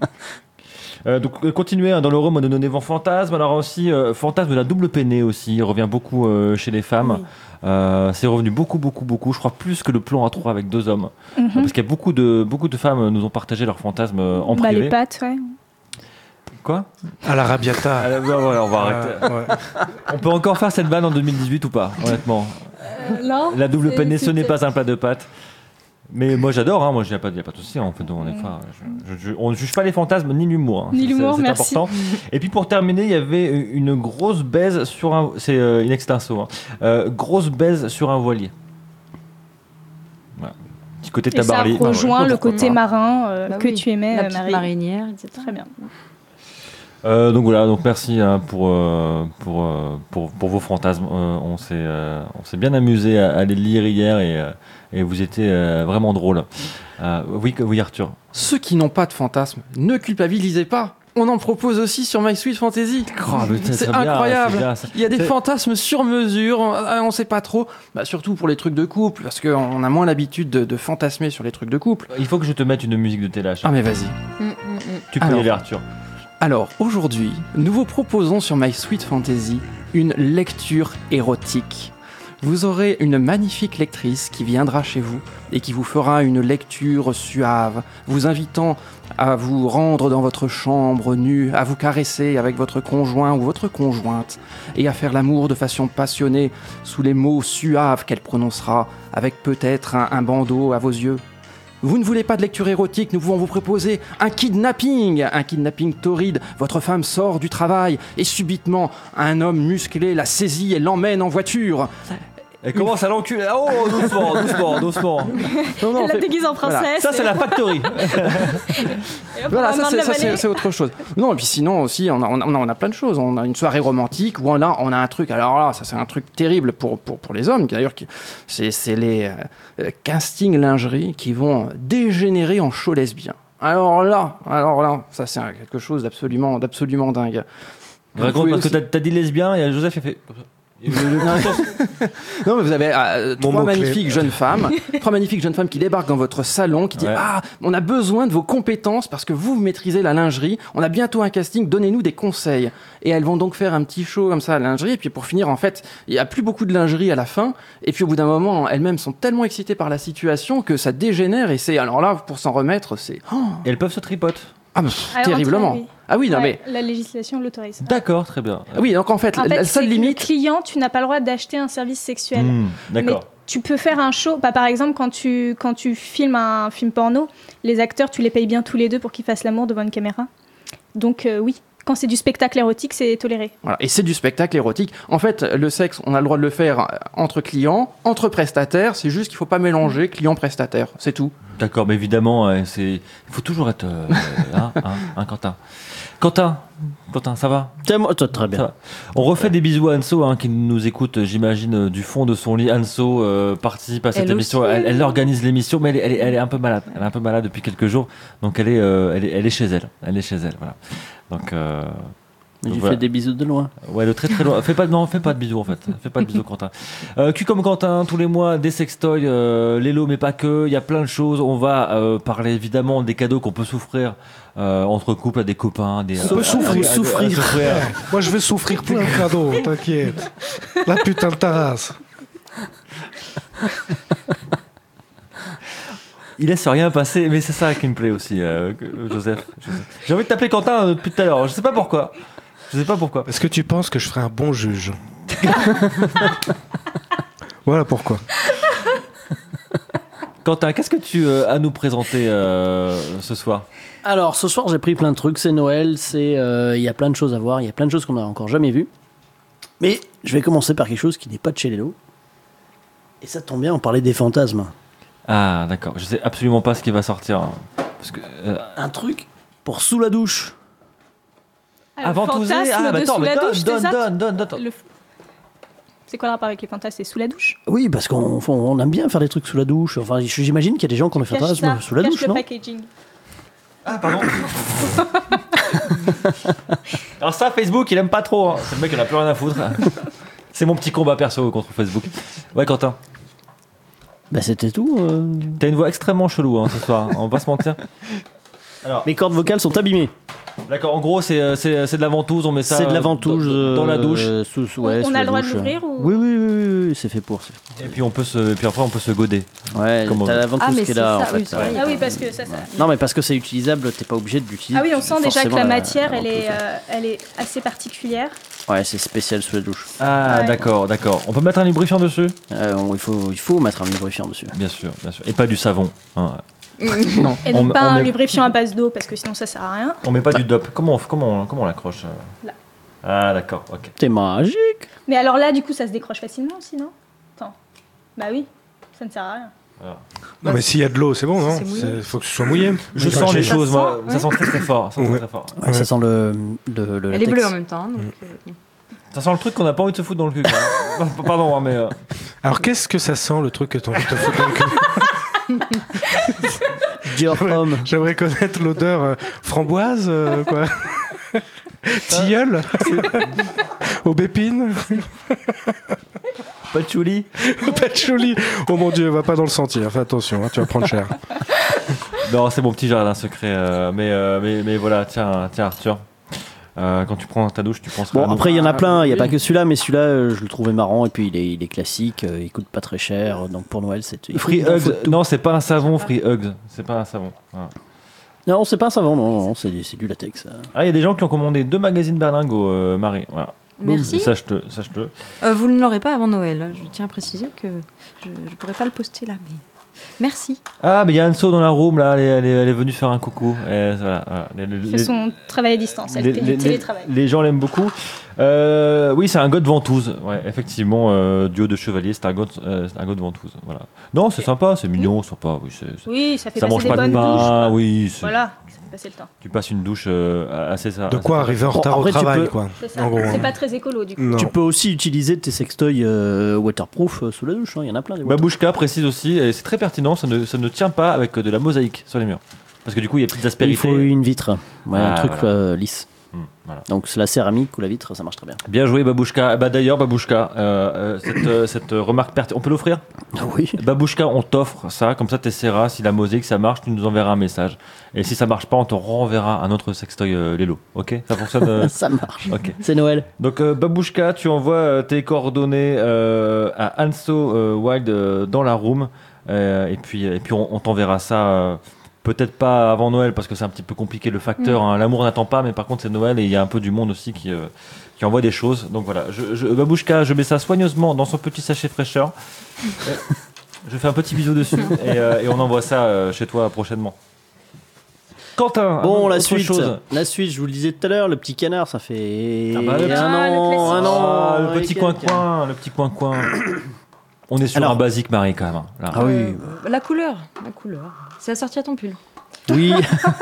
Donc continuer dans le rôle de nos évents fantasmes. Alors aussi fantasme de la double peinée aussi, il revient beaucoup chez les femmes. C'est revenu beaucoup, je crois plus que le plan à 3 avec 2 hommes, parce qu'il y a beaucoup de femmes nous ont partagé leurs fantasmes en privé. Les pattes, ouais. Quoi? À la Rabiata. On va arrêter. Ouais. On peut encore faire cette vanne en 2018 ou pas, honnêtement? Non. La double peinée, ce n'est pas un plat de pâtes. Mais moi j'adore, hein. Moi il n'y a pas de souci. On ne juge pas les fantasmes ni l'humour. Hein. Ni l'humour, c'est merci. important. Et puis pour terminer, il y avait une grosse baise sur un. C'est une extinso. Hein. Grosse baise sur un voilier. Voilà. Petit côté Et ça tabarly. rejoint le côté marin Bah que oui, tu aimais, la petite Marie. marinière, etc. Très bien. Donc voilà, donc merci hein, pour vos fantasmes. On s'est bien amusé à les lire hier et vous étiez vraiment drôle. Oui Arthur. Ceux qui n'ont pas de fantasme, ne culpabilisez pas. On en propose aussi sur My Sweet Fantasy. C'est incroyable. Il y a des fantasmes sur mesure, on sait pas trop. Bah, surtout pour les trucs de couple, parce qu'on a moins l'habitude de fantasmer sur les trucs de couple. Il faut que je te mette une musique de Télache. Ah mais vas-y. Tu peux y aller Arthur. Alors, aujourd'hui, nous vous proposons sur My Sweet Fantasy une lecture érotique. Vous aurez une magnifique lectrice qui viendra chez vous et qui vous fera une lecture suave, vous invitant à vous rendre dans votre chambre nue, à vous caresser avec votre conjoint ou votre conjointe et à faire l'amour de façon passionnée sous les mots suaves qu'elle prononcera avec peut-être un bandeau à vos yeux. Vous ne voulez pas de lecture érotique, nous pouvons vous proposer un kidnapping torride. Votre femme sort du travail et subitement, un homme musclé la saisit et l'emmène en voiture. Elle commence à l'enculer. Oh, doucement. Elle la déguise en princesse. Voilà. Ça, c'est la factory. Voilà, ça c'est autre chose. Non, et puis sinon aussi, on a plein de choses. On a une soirée romantique où on a un truc. Alors là, ça c'est un truc terrible pour les hommes. D'ailleurs, c'est les castings lingerie qui vont dégénérer en show lesbien. Alors là, ça c'est quelque chose d'absolument dingue. Raconte parce que t'as dit lesbien et Joseph a fait. Non, mais vous avez trois magnifiques jeunes femmes qui débarquent dans votre salon, qui disent on a besoin de vos compétences parce que vous maîtrisez la lingerie. On a bientôt un casting, donnez-nous des conseils. Et elles vont donc faire un petit show comme ça à la lingerie. Et puis pour finir, en fait, il y a plus beaucoup de lingerie à la fin. Et puis au bout d'un moment, elles-mêmes sont tellement excitées par la situation que ça dégénère. Et c'est alors là pour s'en remettre, c'est Et elles peuvent se tripoter. Terriblement. Oui. Ah oui, non mais la législation l'autorise. D'accord, très bien. oui, donc en fait, la seule limite. Le client, tu n'as pas le droit d'acheter un service sexuel. D'accord. Mais tu peux faire un show. Par exemple, quand tu filmes un film porno, les acteurs, tu les payes bien tous les deux pour qu'ils fassent l'amour devant une caméra. Donc oui. Quand c'est du spectacle érotique, c'est toléré. Voilà. Et c'est du spectacle érotique. En fait, le sexe, on a le droit de le faire entre clients, entre prestataires. C'est juste qu'il ne faut pas mélanger client-prestataire. C'est tout. D'accord, mais évidemment, il faut toujours être... Quentin, ça va? Très bien. Va. On refait des bisous à Anso qui nous écoute, j'imagine, du fond de son lit. Anso participe à cette émission. Elle organise l'émission, mais elle est un peu malade. Elle est un peu malade depuis quelques jours, donc elle est chez elle. Elle est chez elle, voilà. Donc J'ai Voilà. fait des bisous de loin. Ouais, de très très loin. Fais pas de bisous en fait. Fais pas de bisous, Quentin. Cul comme Quentin, tous les mois, des sextoys, Lelo, mais pas que. Il y a plein de choses. On va parler évidemment des cadeaux qu'on peut souffrir entre couples, à des copains. On peut souffrir. souffrir. Moi, je vais souffrir plein de cadeaux, t'inquiète. La putain de ta race. Il laisse rien passer, mais c'est ça qui me plaît aussi, Joseph. J'ai envie de t'appeler Quentin depuis tout à l'heure. Je sais pas pourquoi. Est-ce que tu penses que je ferai un bon juge? Voilà pourquoi. Quentin, qu'est-ce que tu as à nous présenter ce soir? Alors, ce soir, j'ai pris plein de trucs. C'est Noël, il y a plein de choses à voir. Il y a plein de choses qu'on n'a encore jamais vues. Mais je vais commencer par quelque chose qui n'est pas de chez Lelo. Et ça tombe bien, on parlait des fantasmes. Ah, d'accord. Je sais absolument pas ce qui va sortir. Hein. Parce que, Un truc pour sous la douche. avant tout ça, sous la douche, c'est ça donne. C'est quoi le rapport avec les fantasmes? C'est sous la douche? Oui, parce qu'on aime bien faire des trucs sous la douche. Enfin, j'imagine qu'il y a des gens qui ont des fantasmes sous la douche, le non? packaging. Ah, pardon. Alors ça, Facebook, il aime pas trop. Hein. C'est le mec, il en a plus rien à foutre. C'est mon petit combat perso contre Facebook. Ouais, Quentin. Bah, c'était tout. T'as une voix extrêmement chelou ce soir. On va pas se mentir. Alors, Mes cordes vocales sont abîmées. d'accord. En gros, c'est de la ventouse. On met ça. C'est de la ventouse dans la douche. Ouais, On sous a la le droit de douche. l'ouvrir ou... Oui, c'est fait pour. Et puis après, on peut se goder. Ouais, Comme on t'as veut. la ventouse Ah, mais qui est c'est là, ça, en fait. oui, c'est vrai. Ah oui, parce que ça... Non, mais parce que c'est utilisable, t'es pas obligé de l'utiliser. Ah oui, on sent déjà que forcément la matière, elle ventouse. est assez particulière. Ouais, c'est spécial sous la douche. Ah, Ouais. d'accord. On peut mettre un lubrifiant dessus? Il faut mettre un lubrifiant dessus. Bien sûr. Et pas du savon. Hein. Non. Et On- donc pas on un met- lubrifiant à base d'eau, parce que sinon ça sert à rien. On met pas du DOP. Comment on l'accroche Là. Ah, d'accord. Ok. T'es magique. Mais alors là, du coup, ça se décroche facilement aussi, non? Attends. Bah oui, ça ne sert à rien. Non, mais s'il y a de l'eau, c'est bon, non? C'est mouillé. Il faut que ce soit mouillé. Je Oui, sens les j'ai- choses, moi. sent, Ça sent très très fort. Ça sent Ouais. très fort. Ouais, ça sent le Elle latex. est bleue en même temps. Donc, Ça sent le truc qu'on n'a pas envie de se foutre dans le cul. Quand même. Pardon, hein, mais. Alors, qu'est-ce que ça sent, le truc que t'as envie de te foutre dans le cul? Dior Homme. J'aimerais connaître l'odeur framboise, quoi. Tilleul. Aubépine. Patchouli. Patchouli. Oh mon Dieu, va pas dans le sentier. Fais attention, hein, tu vas prendre cher. Non, c'est mon petit jardin secret. Mais voilà, tiens Arthur. Quand tu prends ta douche, tu penses. Bon, après, il y en a plein. Il n'y a oui. pas que celui-là, mais celui-là, je le trouvais marrant. Et puis, il est classique. Il coûte pas très cher. Donc, pour Noël, c'est. Free il en faut Hugs. tout. Non, c'est pas un savon, Free Hugs. C'est pas un savon. Voilà. Non, c'est pas un savon. Non, c'est du latex. Ah, il y a des gens qui ont commandé 2 magazines Berlingot, Marie. Voilà. Merci. Sache-le. Vous ne l'aurez pas avant Noël. Je tiens à préciser que je ne pourrais pas le poster là. Mais... Merci. Ah, mais il y a Anso dans la room, là. Elle est venue faire un coucou. Et voilà. Elle fait son travail à distance, elle fait du télétravail. Les gens l'aiment beaucoup. Oui, c'est un gars de ventouse. Ouais, effectivement, duo de chevalier, c'est un gars de ventouse. Voilà. Non, c'est sympa, c'est mignon, sympa. Oui, Oui, ça fait ça passer mange des pas de bonnes pain. douches. quoi. Oui, Voilà, ça fait passer le temps. tu passes une douche assez ça. De quoi arriver en Bon, retard au après, tu travail, peux- quoi. C'est ça. En gros, C'est hein. pas très écolo du coup. Non. Tu peux aussi utiliser tes sextoys waterproof sous la douche. Il y en a plein. Des Babouchka précise aussi, et c'est très pertinent, ça ne tient pas avec de la mosaïque sur les murs. Parce que du coup, il y a petites Il aspérités. faut une vitre. Ouais, Ah, un truc voilà. lisse. Voilà. Donc, c'est la céramique ou la vitre, ça marche très bien. Bien joué, Babouchka. Bah, d'ailleurs, Babouchka, cette remarque pertinente, on peut l'offrir? Oui. Babouchka, on t'offre ça, comme ça t'essaieras. Si la mosaïque ça marche, tu nous enverras un message. Et si ça marche pas, on te renverra un autre sextoy Lelo. Ok? Ça fonctionne? Ça marche. Ok. C'est Noël. Donc Babouchka, tu envoies tes coordonnées à Anso Wild dans la room. Et puis on t'enverra ça. Peut-être pas avant Noël parce que c'est un petit peu compliqué le facteur. Hein. L'amour n'attend pas, mais par contre c'est Noël et il y a un peu du monde aussi qui envoie des choses. Donc voilà, Babouchka, je mets ça soigneusement dans son petit sachet fraîcheur. Je fais un petit bisou dessus et on envoie ça chez toi prochainement. Quentin, Bon, la autre suite. chose. La suite, je vous le disais tout à l'heure, le petit canard, ça fait Ah bah, le petit- le Ah, le et petit quelques. coin-coin, le petit coin-coin. On est sur Alors- un basique Marie quand même. Hein, là. Ah oui. La couleur. C'est assorti à ton pull. Oui.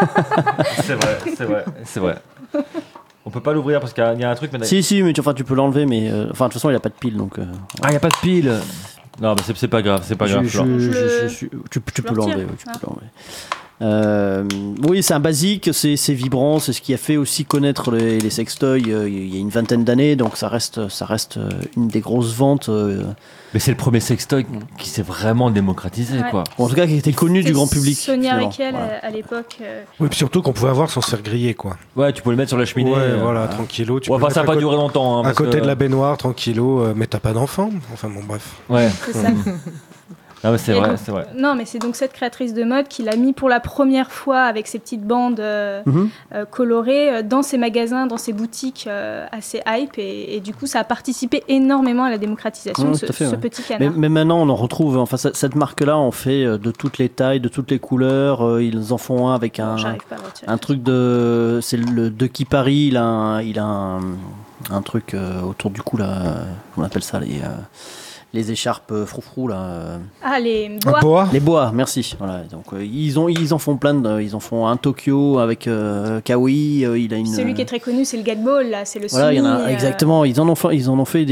C'est vrai. On peut pas l'ouvrir parce qu'il y a un truc. Mais si, mais tu peux l'enlever, mais de toute façon, il a pas de pile, donc. Ah, il y a pas de pile. Non, mais c'est pas grave, c'est pas grave. Flore. Tu peux le l'enlever. retire. Oui, tu peux l'enlever. Oui, c'est un basique, c'est vibrant, c'est ce qui a fait aussi connaître les sextoys il y a une vingtaine d'années, donc ça reste une des grosses ventes. Mais c'est le premier sextoy qui s'est vraiment démocratisé, Ouais. quoi. En tout cas, qui était connu du grand public. Sonia finalement. Rykiel Voilà. à l'époque. Oui, puis surtout qu'on pouvait avoir sans se faire griller, quoi. Ouais, tu peux le mettre sur la cheminée. Ouais, voilà, tranquillou. Tu Ouais, peux enfin, ça n'a mettre pas duré longtemps. Hein, à parce côté que- de la baignoire, tranquillou, mais t'as pas d'enfant. Enfin bon, bref. Ouais. C'est ça. Ah, mais c'est Et vrai, donc- c'est vrai. Non, mais c'est donc cette créatrice de mode qui l'a mis pour la première fois avec ses petites bandes colorées dans ses magasins, dans ses boutiques assez hype. Et du coup, ça a participé énormément à la démocratisation Ouais, de tout à fait, ce ouais. petit canard. Mais maintenant, on en retrouve. Enfin, cette marque-là, on fait de toutes les tailles, de toutes les couleurs. Ils en font un avec Bon, j'arrive pas à le retirer. un truc de. C'est le de Kipari. Il a un truc autour du cou là. On appelle ça les écharpes froufrou là. Ah, les Un bois. boa. Les bois, merci. Voilà. Donc ils en font plein. Ils en font un Tokyo avec Kawaii. Il a une. Celui qui est très connu, c'est le Gatball, là. C'est le Voilà, il y en Sumi, a exactement. Ils en ont fait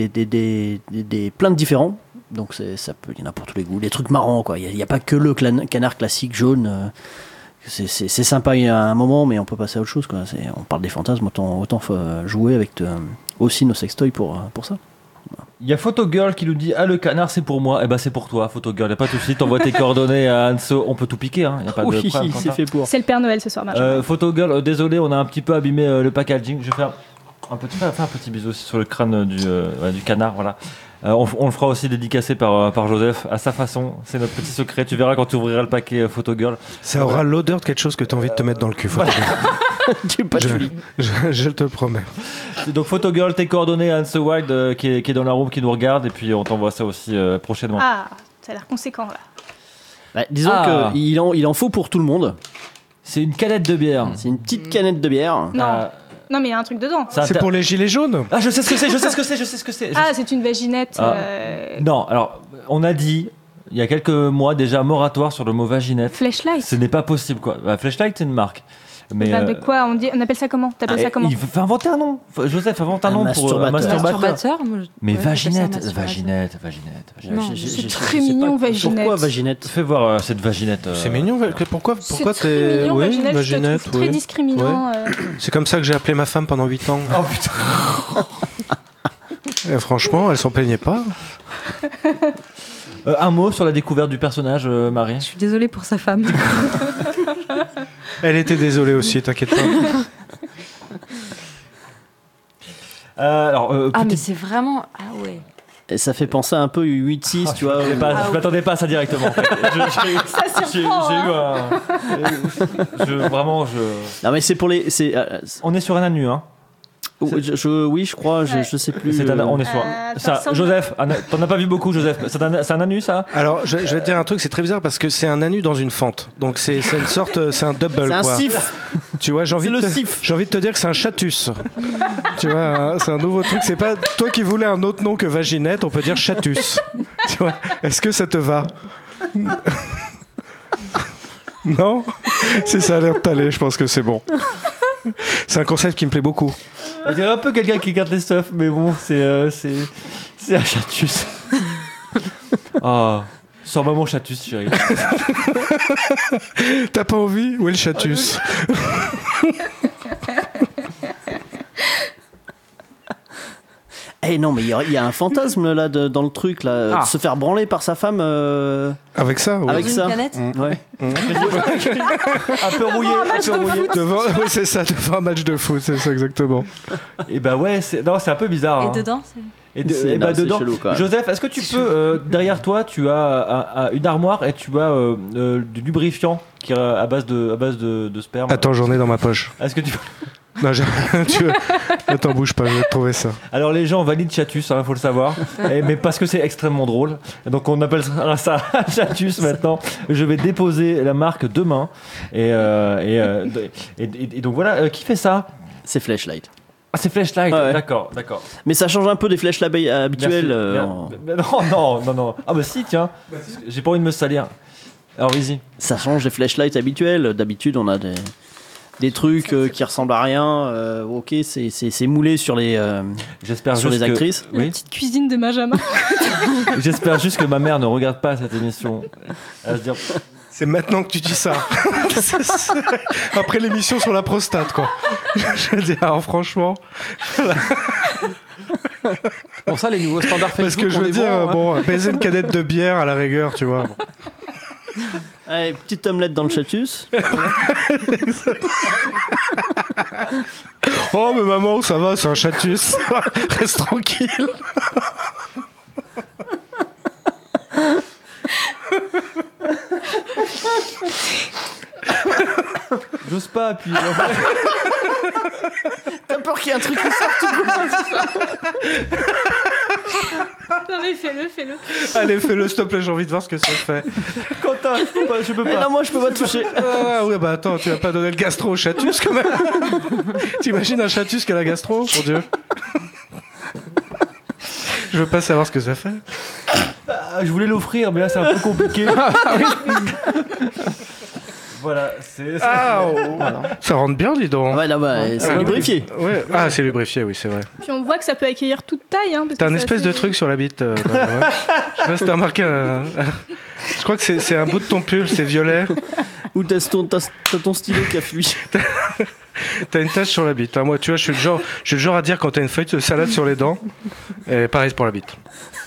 des plein de différents. Donc il y en a pour tous les goûts. Des trucs marrants quoi. Il y a pas que le canard classique jaune. C'est sympa il y a un moment, mais on peut passer à autre chose quoi. On parle des fantasmes, autant jouer avec aussi nos sextoys pour ça. Il y a Photogirl qui nous dit ah le canard c'est pour moi, eh ben c'est pour toi Photogirl, y a pas de souci, t'envoies tes coordonnées à Anso, on peut tout piquer hein, y a pas de Oui, problème. c'est fait pour. C'est le Père Noël ce soir, Benjamin. Photogirl, désolé, on a un petit peu abîmé le packaging. Je vais faire un petit bisou aussi sur le crâne du canard, voilà. On le fera aussi dédicacé par Joseph à sa façon. C'est notre petit secret. Tu verras quand tu ouvriras le paquet Photogirl. Ça aura l'odeur de quelque chose que t'as envie de te mettre dans le cul. Du patchouli. Je te le promets. Donc Photogirl, tes coordonnées à Anso Wild qui est dans la room, qui nous regarde, et puis on t'envoie ça aussi prochainement. Ah, ça a l'air conséquent, là. Bah, disons Ah. qu'il en faut pour tout le monde. C'est une canette de bière. C'est une petite canette de bière. Non, Ah, non mais il y a un truc dedans. ça C'est pour les gilets jaunes. Ah, je sais ce que c'est. Ah, c'est une vaginette. Ah. Non, alors, on a dit, il y a quelques mois déjà, moratoire sur le mot vaginette. Flashlight. Ce n'est pas possible, quoi. Bah, Flashlight, c'est une marque. Mais, Bah, de quoi on appelle ça comment? T'appelles ça comment? il faut inventer un nom. Joseph, invente un Un nom pour un masturbateur. masturbateur. Masturbateur, Mais ouais, j'appelle ça vaginette, masturbateur. vaginette. Non, c'est très mignon, vaginette. Pourquoi vaginette? Fais voir cette vaginette. C'est mignon. Pourquoi C'est t'es. très mignon, Oui, vaginette, je te vaginette, trouve très oui. discriminant. C'est comme ça que j'ai appelé ma femme pendant 8 ans. Oh putain. Et franchement, elle s'en plaignait pas. Un mot sur la découverte du personnage, Marie. Je suis désolée pour sa femme. Elle était désolée aussi, t'inquiète pas. Alors, Ah, mais petit- c'est vraiment. Ah ouais. Et ça fait penser un peu 8-6, tu vois. je m'attendais pas à ça directement. En fait. Ça J'ai surprend. eu hein. vraiment, Non, mais c'est pour les. On est sur un anu, hein. Oui, je crois, Ouais. je sais plus. On est sur. ça Ça, ressemble- Joseph, t'en as pas vu beaucoup, Joseph. C'est un anu, ça. Alors, je vais te dire un truc, c'est très bizarre parce que c'est un anus dans une fente. Donc, c'est une sorte. C'est un double, C'est un quoi. sif. Tu vois, C'est le sif. j'ai envie de te dire que c'est un chatus. Tu vois, hein, c'est un nouveau truc. C'est pas toi qui voulais un autre nom que vaginette, on peut dire chatus. Tu vois, est-ce que ça te va? Non? Si ça a l'air de t'aller, je pense que c'est bon. C'est un concept qui me plaît beaucoup. On dirait un peu quelqu'un qui garde les stuff, mais bon, c'est un chatus. Ah, sors-moi mon chatus, chérie. T'as pas envie? Où est le chatus? Eh non, mais il y a un fantasme là dans le truc là, de se faire branler par sa femme Avec ça? Oui. avec Dans une ça. canette Ouais. Un peu rouillé, Devant, oui, c'est ça, devant un match de foot, c'est ça exactement. Et bah ouais, c'est un peu bizarre. Et hein. dedans C'est- Et bah non, c'est dedans, chelou, quand même. Joseph, est-ce que tu peux, derrière toi, tu as une armoire et tu as du lubrifiant qui est à base de sperme. Attends, j'en ai dans ma poche. Est-ce que tu Non, Attends, bouge pas, je vais te trouver ça. Alors les gens valident chatus, faut le savoir, mais parce que c'est extrêmement drôle. Donc on appelle ça chatus maintenant. Je vais déposer la marque demain et donc voilà. Qui fait ça? C'est Flashlight. Ah, c'est Flashlight. Ouais. D'accord. Mais ça change un peu des flashlights habituels. Merci. Non. Ah bah si, tiens. J'ai pas envie de me salir. Alors vas-y. Ça change des flashlights habituels. D'habitude, on a des trucs qui ressemblent à rien. Ok, c'est moulé sur les J'espère sur juste les que- actrices. La Oui. petite cuisine de Benjamin. J'espère juste que ma mère ne regarde pas cette émission. Elle va se dire, C'est maintenant que tu dis ça. Après l'émission sur la prostate, quoi. Je veux dire, alors, franchement. Pour ça, les nouveaux standards Facebook. Parce que je veux dire, baiser une canette de bière à la rigueur, tu vois. Bon. Allez, petite omelette dans le chatus. Oh, mais maman, ça va, c'est un chatus. Reste tranquille. J'ose pas appuyer. T'as peur qu'il y ait un truc qui sorte tout Non mais fais-le. Allez, fais-le, s'il te plaît, j'ai envie de voir ce que ça fait. Quentin, je peux Mais pas. non, moi je peux pas toucher. Ah oui, bah attends, tu vas pas donner le gastro au chatus quand même. T'imagines un chatus qui a la gastro, mon Dieu. Je veux pas savoir ce que ça fait. Je voulais l'offrir, mais là c'est un peu compliqué. Voilà, c'est. Ah, ça rentre bien, dis donc. Ah ouais, là-bas, c'est lubrifié. Ouais. Ah, c'est lubrifié, oui, c'est vrai. Puis on voit que ça peut accueillir toute taille. Hein, parce T'as que un c'est espèce de assez- truc sur la bite. Ouais. Je sais pas si t'as remarqué. Je crois que c'est un bout de ton pull, c'est violet. Ou t'as ton stylo qui a fui. T'as une tache sur la bite. Moi, tu vois, je suis le genre à dire quand t'as une feuille de salade sur les dents. Et pareil pour la bite.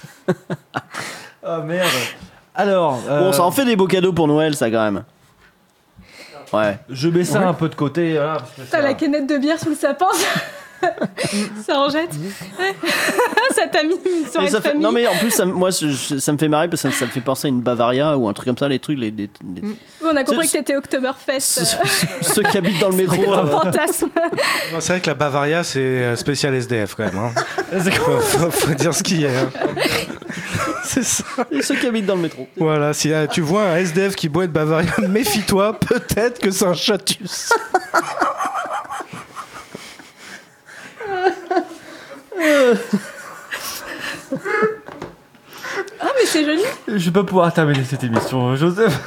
Oh merde. Alors. Bon, ça en fait des beaux cadeaux pour Noël, ça, quand même. Ouais. Je mets ça un peu de côté. Voilà, parce que T'as ça- la canette de bière sous le sapin. Ça en jette. Ça t'a mis une Et soirée de ça fait... famille. Non, mais en plus, moi, ça me fait marrer parce que ça me fait penser à une Bavaria ou un truc comme ça, les trucs, On a compris que Ce- t'étais Oktoberfest. ceux qui habitent dans le métro. Fantasme. Non, c'est vrai que la Bavaria, c'est spécial SDF quand même. Hein. Faut dire ce qu'il y a. Hein. C'est ça. Et ceux qui habitent dans le métro. Voilà, si tu vois un SDF qui boit de Bavaria, méfie-toi, peut-être que c'est un chatus. Ah mais c'est joli. Je vais pas pouvoir terminer cette émission, Joseph.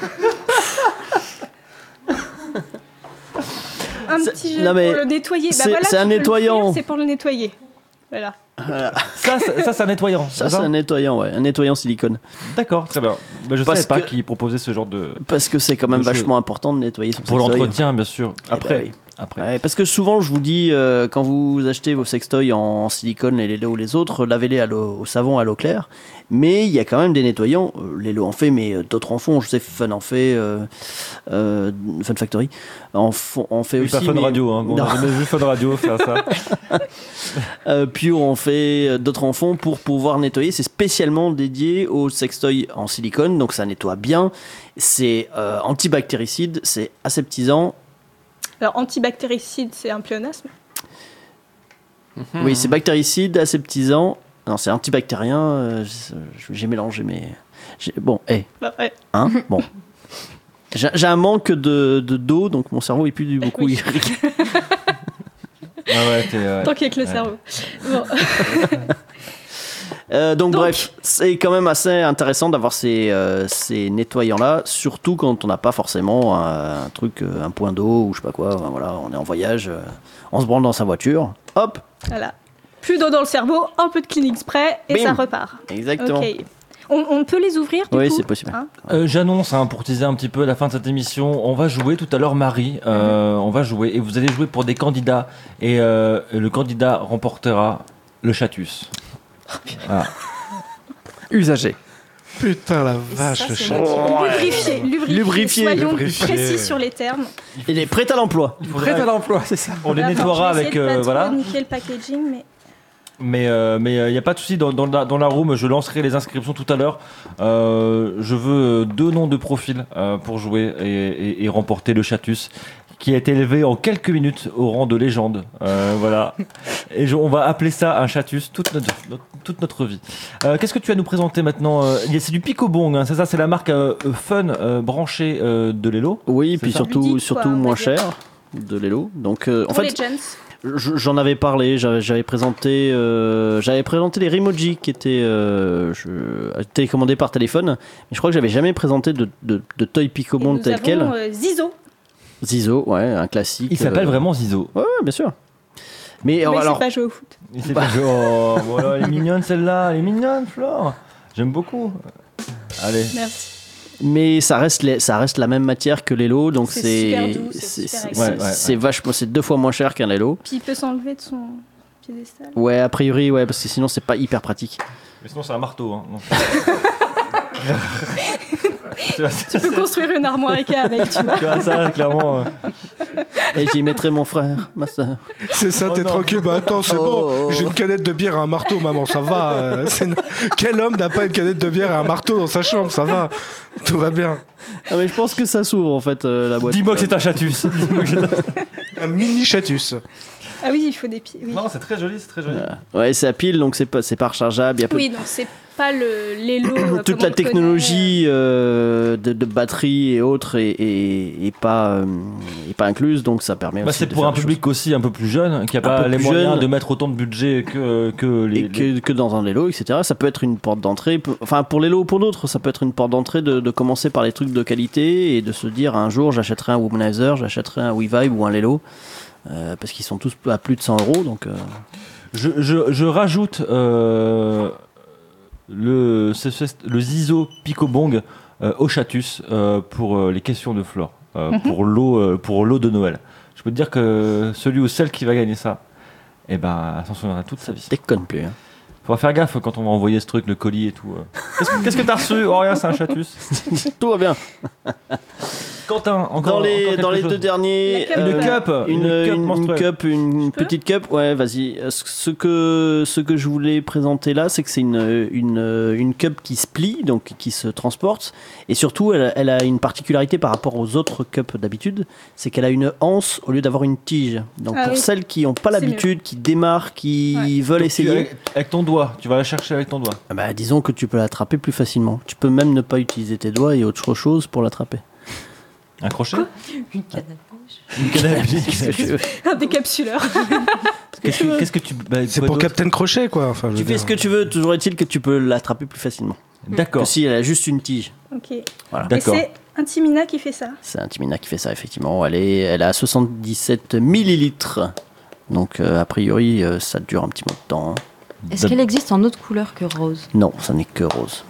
Un C'est- petit jeu non, mais pour le nettoyer. Bah c'est- voilà, c'est un tu peux le nettoyant. faire, c'est pour le nettoyer. Voilà. Ça, c'est un nettoyant. Ça, c'est un nettoyant, ouais. Un nettoyant silicone. D'accord, très bien. Bah, je Parce savais pas que- qu'il proposait ce genre de. Parce que c'est quand même Je- vachement important de nettoyer son Pour sextoy. l'entretien, bien sûr. Après. bah oui. Après. Ouais, parce que souvent, je vous dis, quand vous achetez vos sextoys en silicone, les Lelo ou les autres, lavez-les au savon, à l'eau claire. Mais il y a quand même des nettoyants. Lelo en fait, mais d'autres en font. Je sais, Fun en fait, Fun Factory en fait Oui, aussi. pas Fun mais- Radio, hein. Bon, Non. j'ai jamais vu Fun Radio faire ça. Pure en fait, d'autres en font pour pouvoir nettoyer. C'est spécialement dédié au sextoy en silicone, donc ça nettoie bien. C'est antibactéricide, c'est aseptisant. Alors anti-bactéricide, c'est un pléonasme. Oui, c'est bactéricide, aseptisant. Non, c'est antibactérien. J'ai mélangé, mais bon, Bah, ouais. hein, bon. J'ai un manque d'eau, donc mon cerveau est plus beaucoup Oui. irrigué. Ah ouais, t'es. Tant qu'il y a que le Ouais. cerveau. Bon. Donc bref, c'est quand même assez intéressant d'avoir ces nettoyants-là, surtout quand on n'a pas forcément un truc, un point d'eau ou je sais pas quoi. Enfin, voilà, on est en voyage, on se branle dans sa voiture, hop, Voilà. Plus d'eau dans le cerveau, un peu de Kleenex spray et Bim. ça repart. exactement. Ok. On peut les ouvrir du Oui, coup c'est possible. Hein J'annonce, pour teaser un petit peu à la fin de cette émission, on va jouer tout à l'heure, Marie. On va jouer et vous allez jouer pour des candidats. Et le candidat remportera le chatus. Voilà. Usagé. Putain, la vache, le chat. Lubrifié. Soyons Lubrifié. précis sur les termes. Il est prêt à l'emploi. Prêt à l'emploi, c'est ça. On les Voilà, nettoiera je vais avec. essayer de pas Voilà. trop niquer le packaging, mais Mais il n'y a pas de souci, dans la room, je lancerai les inscriptions tout à l'heure. Je veux 2 noms de profil pour jouer et remporter le chatus, qui a été élevé en quelques minutes au rang de légende. Voilà. Et on va appeler ça un chatus toute notre vie. Qu'est-ce que tu as à nous présenter maintenant C'est du Picobong, hein, c'est ça, c'est la marque Fun branchée de Lelo. Oui, C'est puis ça. surtout Ludique, quoi, on va moins dire. cher de Lelo. Donc en pour fait, les gens. j'en avais parlé, j'avais présenté les Rimoji qui étaient télécommandés par téléphone, mais je crois que j'avais jamais présenté de toy Picobond Nous tel avons quel. Zizo. Zizo, ouais, un classique. Il s'appelle vraiment Zizo. Ouais, bien sûr. Mais Mais alors, c'est pas joué au foot. Il s'est pas joué. Oh, voilà, elle est mignonne celle-là, elle est mignonne, Flore. J'aime beaucoup. Allez. Merci. Mais ça reste la même matière que l'élo, donc C'est c'est super doux, c'est super agréable. c'est vachement, c'est 2 fois moins cher qu'un l'élo. Puis il peut s'enlever de son piédestal. Ouais, a priori, ouais, parce que sinon c'est pas hyper pratique. Mais sinon, c'est un marteau. Hein, donc. Tu peux construire une armoire Ikea avec, tu vois. Tu vois, ça, clairement. Et j'y mettrai mon frère, ma soeur. C'est ça, Oh t'es non. tranquille. Bah attends, c'est Oh. bon. J'ai une canette de bière et un marteau, maman, ça va. Quel homme n'a pas une canette de bière et un marteau dans sa chambre? Ça va. Tout va bien. Ah, mais je pense que ça s'ouvre en fait, la boîte. Dis-moi que c'est un chatus. Un mini chatus. Ah oui, il faut des pieds. Oui, Non, c'est très joli, c'est très joli. Ouais, c'est à pile, donc c'est pas rechargeable. Il y a oui, donc c'est pas l'élo. toute la technologie de batterie et autres est pas incluse, donc ça permet Bah, aussi c'est de pour faire un des public aussi un peu plus jeune, qui n'a pas peu les plus moyens jeune. de mettre autant de budget que choses. Et que dans un Lelo, etc. Ça peut être une porte d'entrée. Enfin, pour Lelo ou pour d'autres, ça peut être une porte d'entrée de commencer par les trucs de qualité et de se dire un jour j'achèterai un Womanizer, j'achèterai un WeVibe ou un Lelo. Parce qu'ils sont tous à plus de 100 €, donc... Je rajoute le Zizo Picobong au Chatus pour les questions de Flore, pour l'eau de Noël. Je peux te dire que celui ou celle qui va gagner ça, eh ben, elle s'en souviendra toute sa vie. Déconne plus. Hein. Faudra faire gaffe quand on va envoyer ce truc, le colis et tout. Qu'est-ce que t'as reçu? Oh rien, c'est un Chatus. Tout va bien. Quentin, encore Dans les chose. deux derniers, La cup, une cup, une petite cup, ouais, vas-y. Ce que je voulais présenter là, c'est que c'est une cup qui se plie, donc qui se transporte, et surtout, elle a une particularité par rapport aux autres cups d'habitude, c'est qu'elle a une anse au lieu d'avoir une tige. Donc Ah pour oui. celles qui n'ont pas C'est l'habitude, qui démarrent, qui veulent Donc, essayer, avec ton doigt, tu vas la chercher avec ton doigt. bah, disons que tu peux l'attraper plus facilement. Tu peux même ne pas utiliser tes doigts et autre chose pour l'attraper. Un crochet? Une canne à pêche. Une canne à pêche. Qu'est-ce que tu veux Un décapsuleur. Qu'est-ce que tu. Bah, C'est quoi pour d'autre Captain Crochet, quoi. Enfin, je Tu veux fais dire. ce que tu veux, toujours est-il que tu peux l'attraper plus facilement. D'accord. Que si elle a juste une tige. Ok. Et D'accord. c'est un Timina qui fait ça. C'est un Timina qui fait ça, effectivement. Elle a 77 millilitres. Donc, a priori, ça dure un petit bout de temps. Hein. Est-ce qu'elle existe en autre couleur que rose? Non, ça n'est que rose.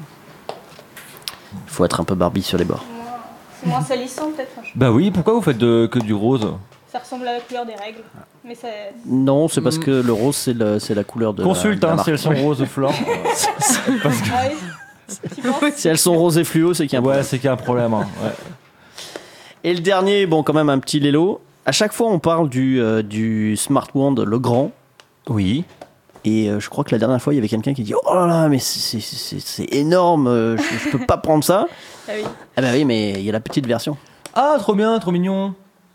Il faut être un peu Barbie sur les bords. C'est moins salissant peut-être. Enfin, Bah oui, pourquoi vous faites que du rose? ça ressemble à la couleur des règles. Mais ça. Non, c'est parce que le rose, c'est la couleur de Consulte, la hein, marque. si elles sont roses, Flore. Ah oui. Tu penses? Si elles sont roses et fluo, c'est qu'il y a un Ouais, problème. c'est qu'il y a un problème. Hein. Ouais. Et le dernier, bon, quand même un petit Lelo. À chaque fois, on parle du Smart Wand, le grand. Oui. Et je crois que la dernière fois, il y avait quelqu'un qui dit « Oh là là, mais c'est énorme, je peux pas prendre ça. Ah oui. » Ah bah oui, mais il y a la petite version Ah, trop bien, trop mignon.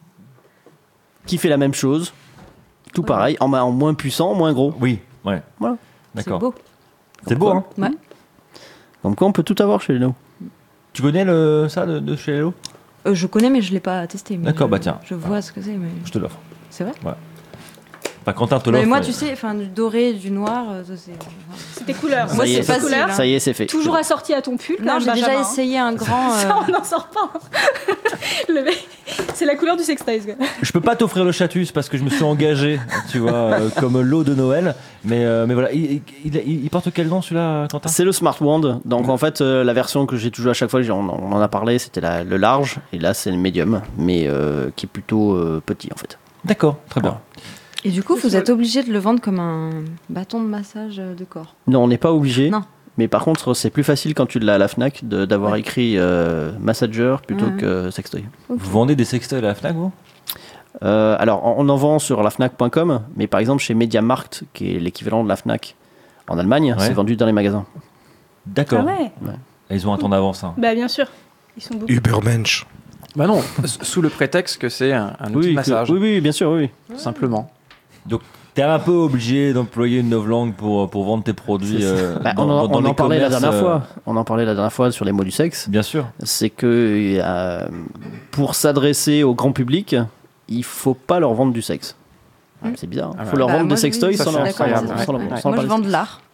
qui fait la même chose. Tout Ouais. pareil, en moins puissant, moins gros. Oui, ouais. Voilà. C'est D'accord. beau. C'est beau, hein. Ouais. Comme quoi, on peut tout avoir chez les Lelo. Tu connais ça de chez Hello? Je connais, mais je l'ai pas testé. mais D'accord, je- bah tiens. Je vois ce que c'est, mais Je te l'offre. c'est vrai. Enfin, Quentin te Mais l'offre. moi, tu sais, enfin, du doré, du noir, ça, c'est. C'est tes couleurs. Moi, Ça y est, c'est facile. couleur. hein. Ça y est, c'est fait. Toujours assorti à ton pull. Non, comme j'ai déjà Benjamin, hein. essayé un grand. Ça, on n'en sort pas. Le mec, c'est la couleur du sextoys. quoi. Je peux pas t'offrir le Chatus parce que je me suis engagé, tu vois, comme lot de Noël. Mais voilà, il porte quel nom celui-là, Quentin? C'est le Smart Wand. Donc en fait, la version que j'ai toujours à chaque fois, on en a parlé, c'était le large. Et là, c'est le médium, mais qui est plutôt petit en fait. D'accord, très bien. Et du coup, vous êtes obligé de le vendre comme un bâton de massage de corps. Non, on n'est pas obligé. Non. Mais par contre, c'est plus facile quand tu l'as à la Fnac d'avoir Ouais. écrit Massager plutôt Ouais. que sextoy. Vous vendez des sextoys à la Fnac, vous? Alors, on en vend sur lafnac.com, mais par exemple chez MediaMarkt, qui est l'équivalent de la Fnac en Allemagne, Ouais. c'est vendu dans les magasins. D'accord. Ah ouais. Et ils ont un temps d'avance. Hein. Bah bien sûr. Ils sont beaucoup. Ubermensch. Bah non, sous le prétexte que c'est un outil de massage, oui, bien sûr, oui. tout simplement. T'es un peu obligé d'employer une novlangue pour vendre tes produits. Bah, dans on les en parlait la commerces, dernière fois. On en parlait la dernière fois sur les mots du sexe. Bien sûr. C'est que pour s'adresser au grand public, il faut pas leur vendre du sexe. C'est bizarre. Il faut leur Ah Bah, vendre moi, des sextoys oui, ça, sans c'est leur incroyable, sans ouais. leur- Ouais. sans leur Moi, je parler vends de l'art.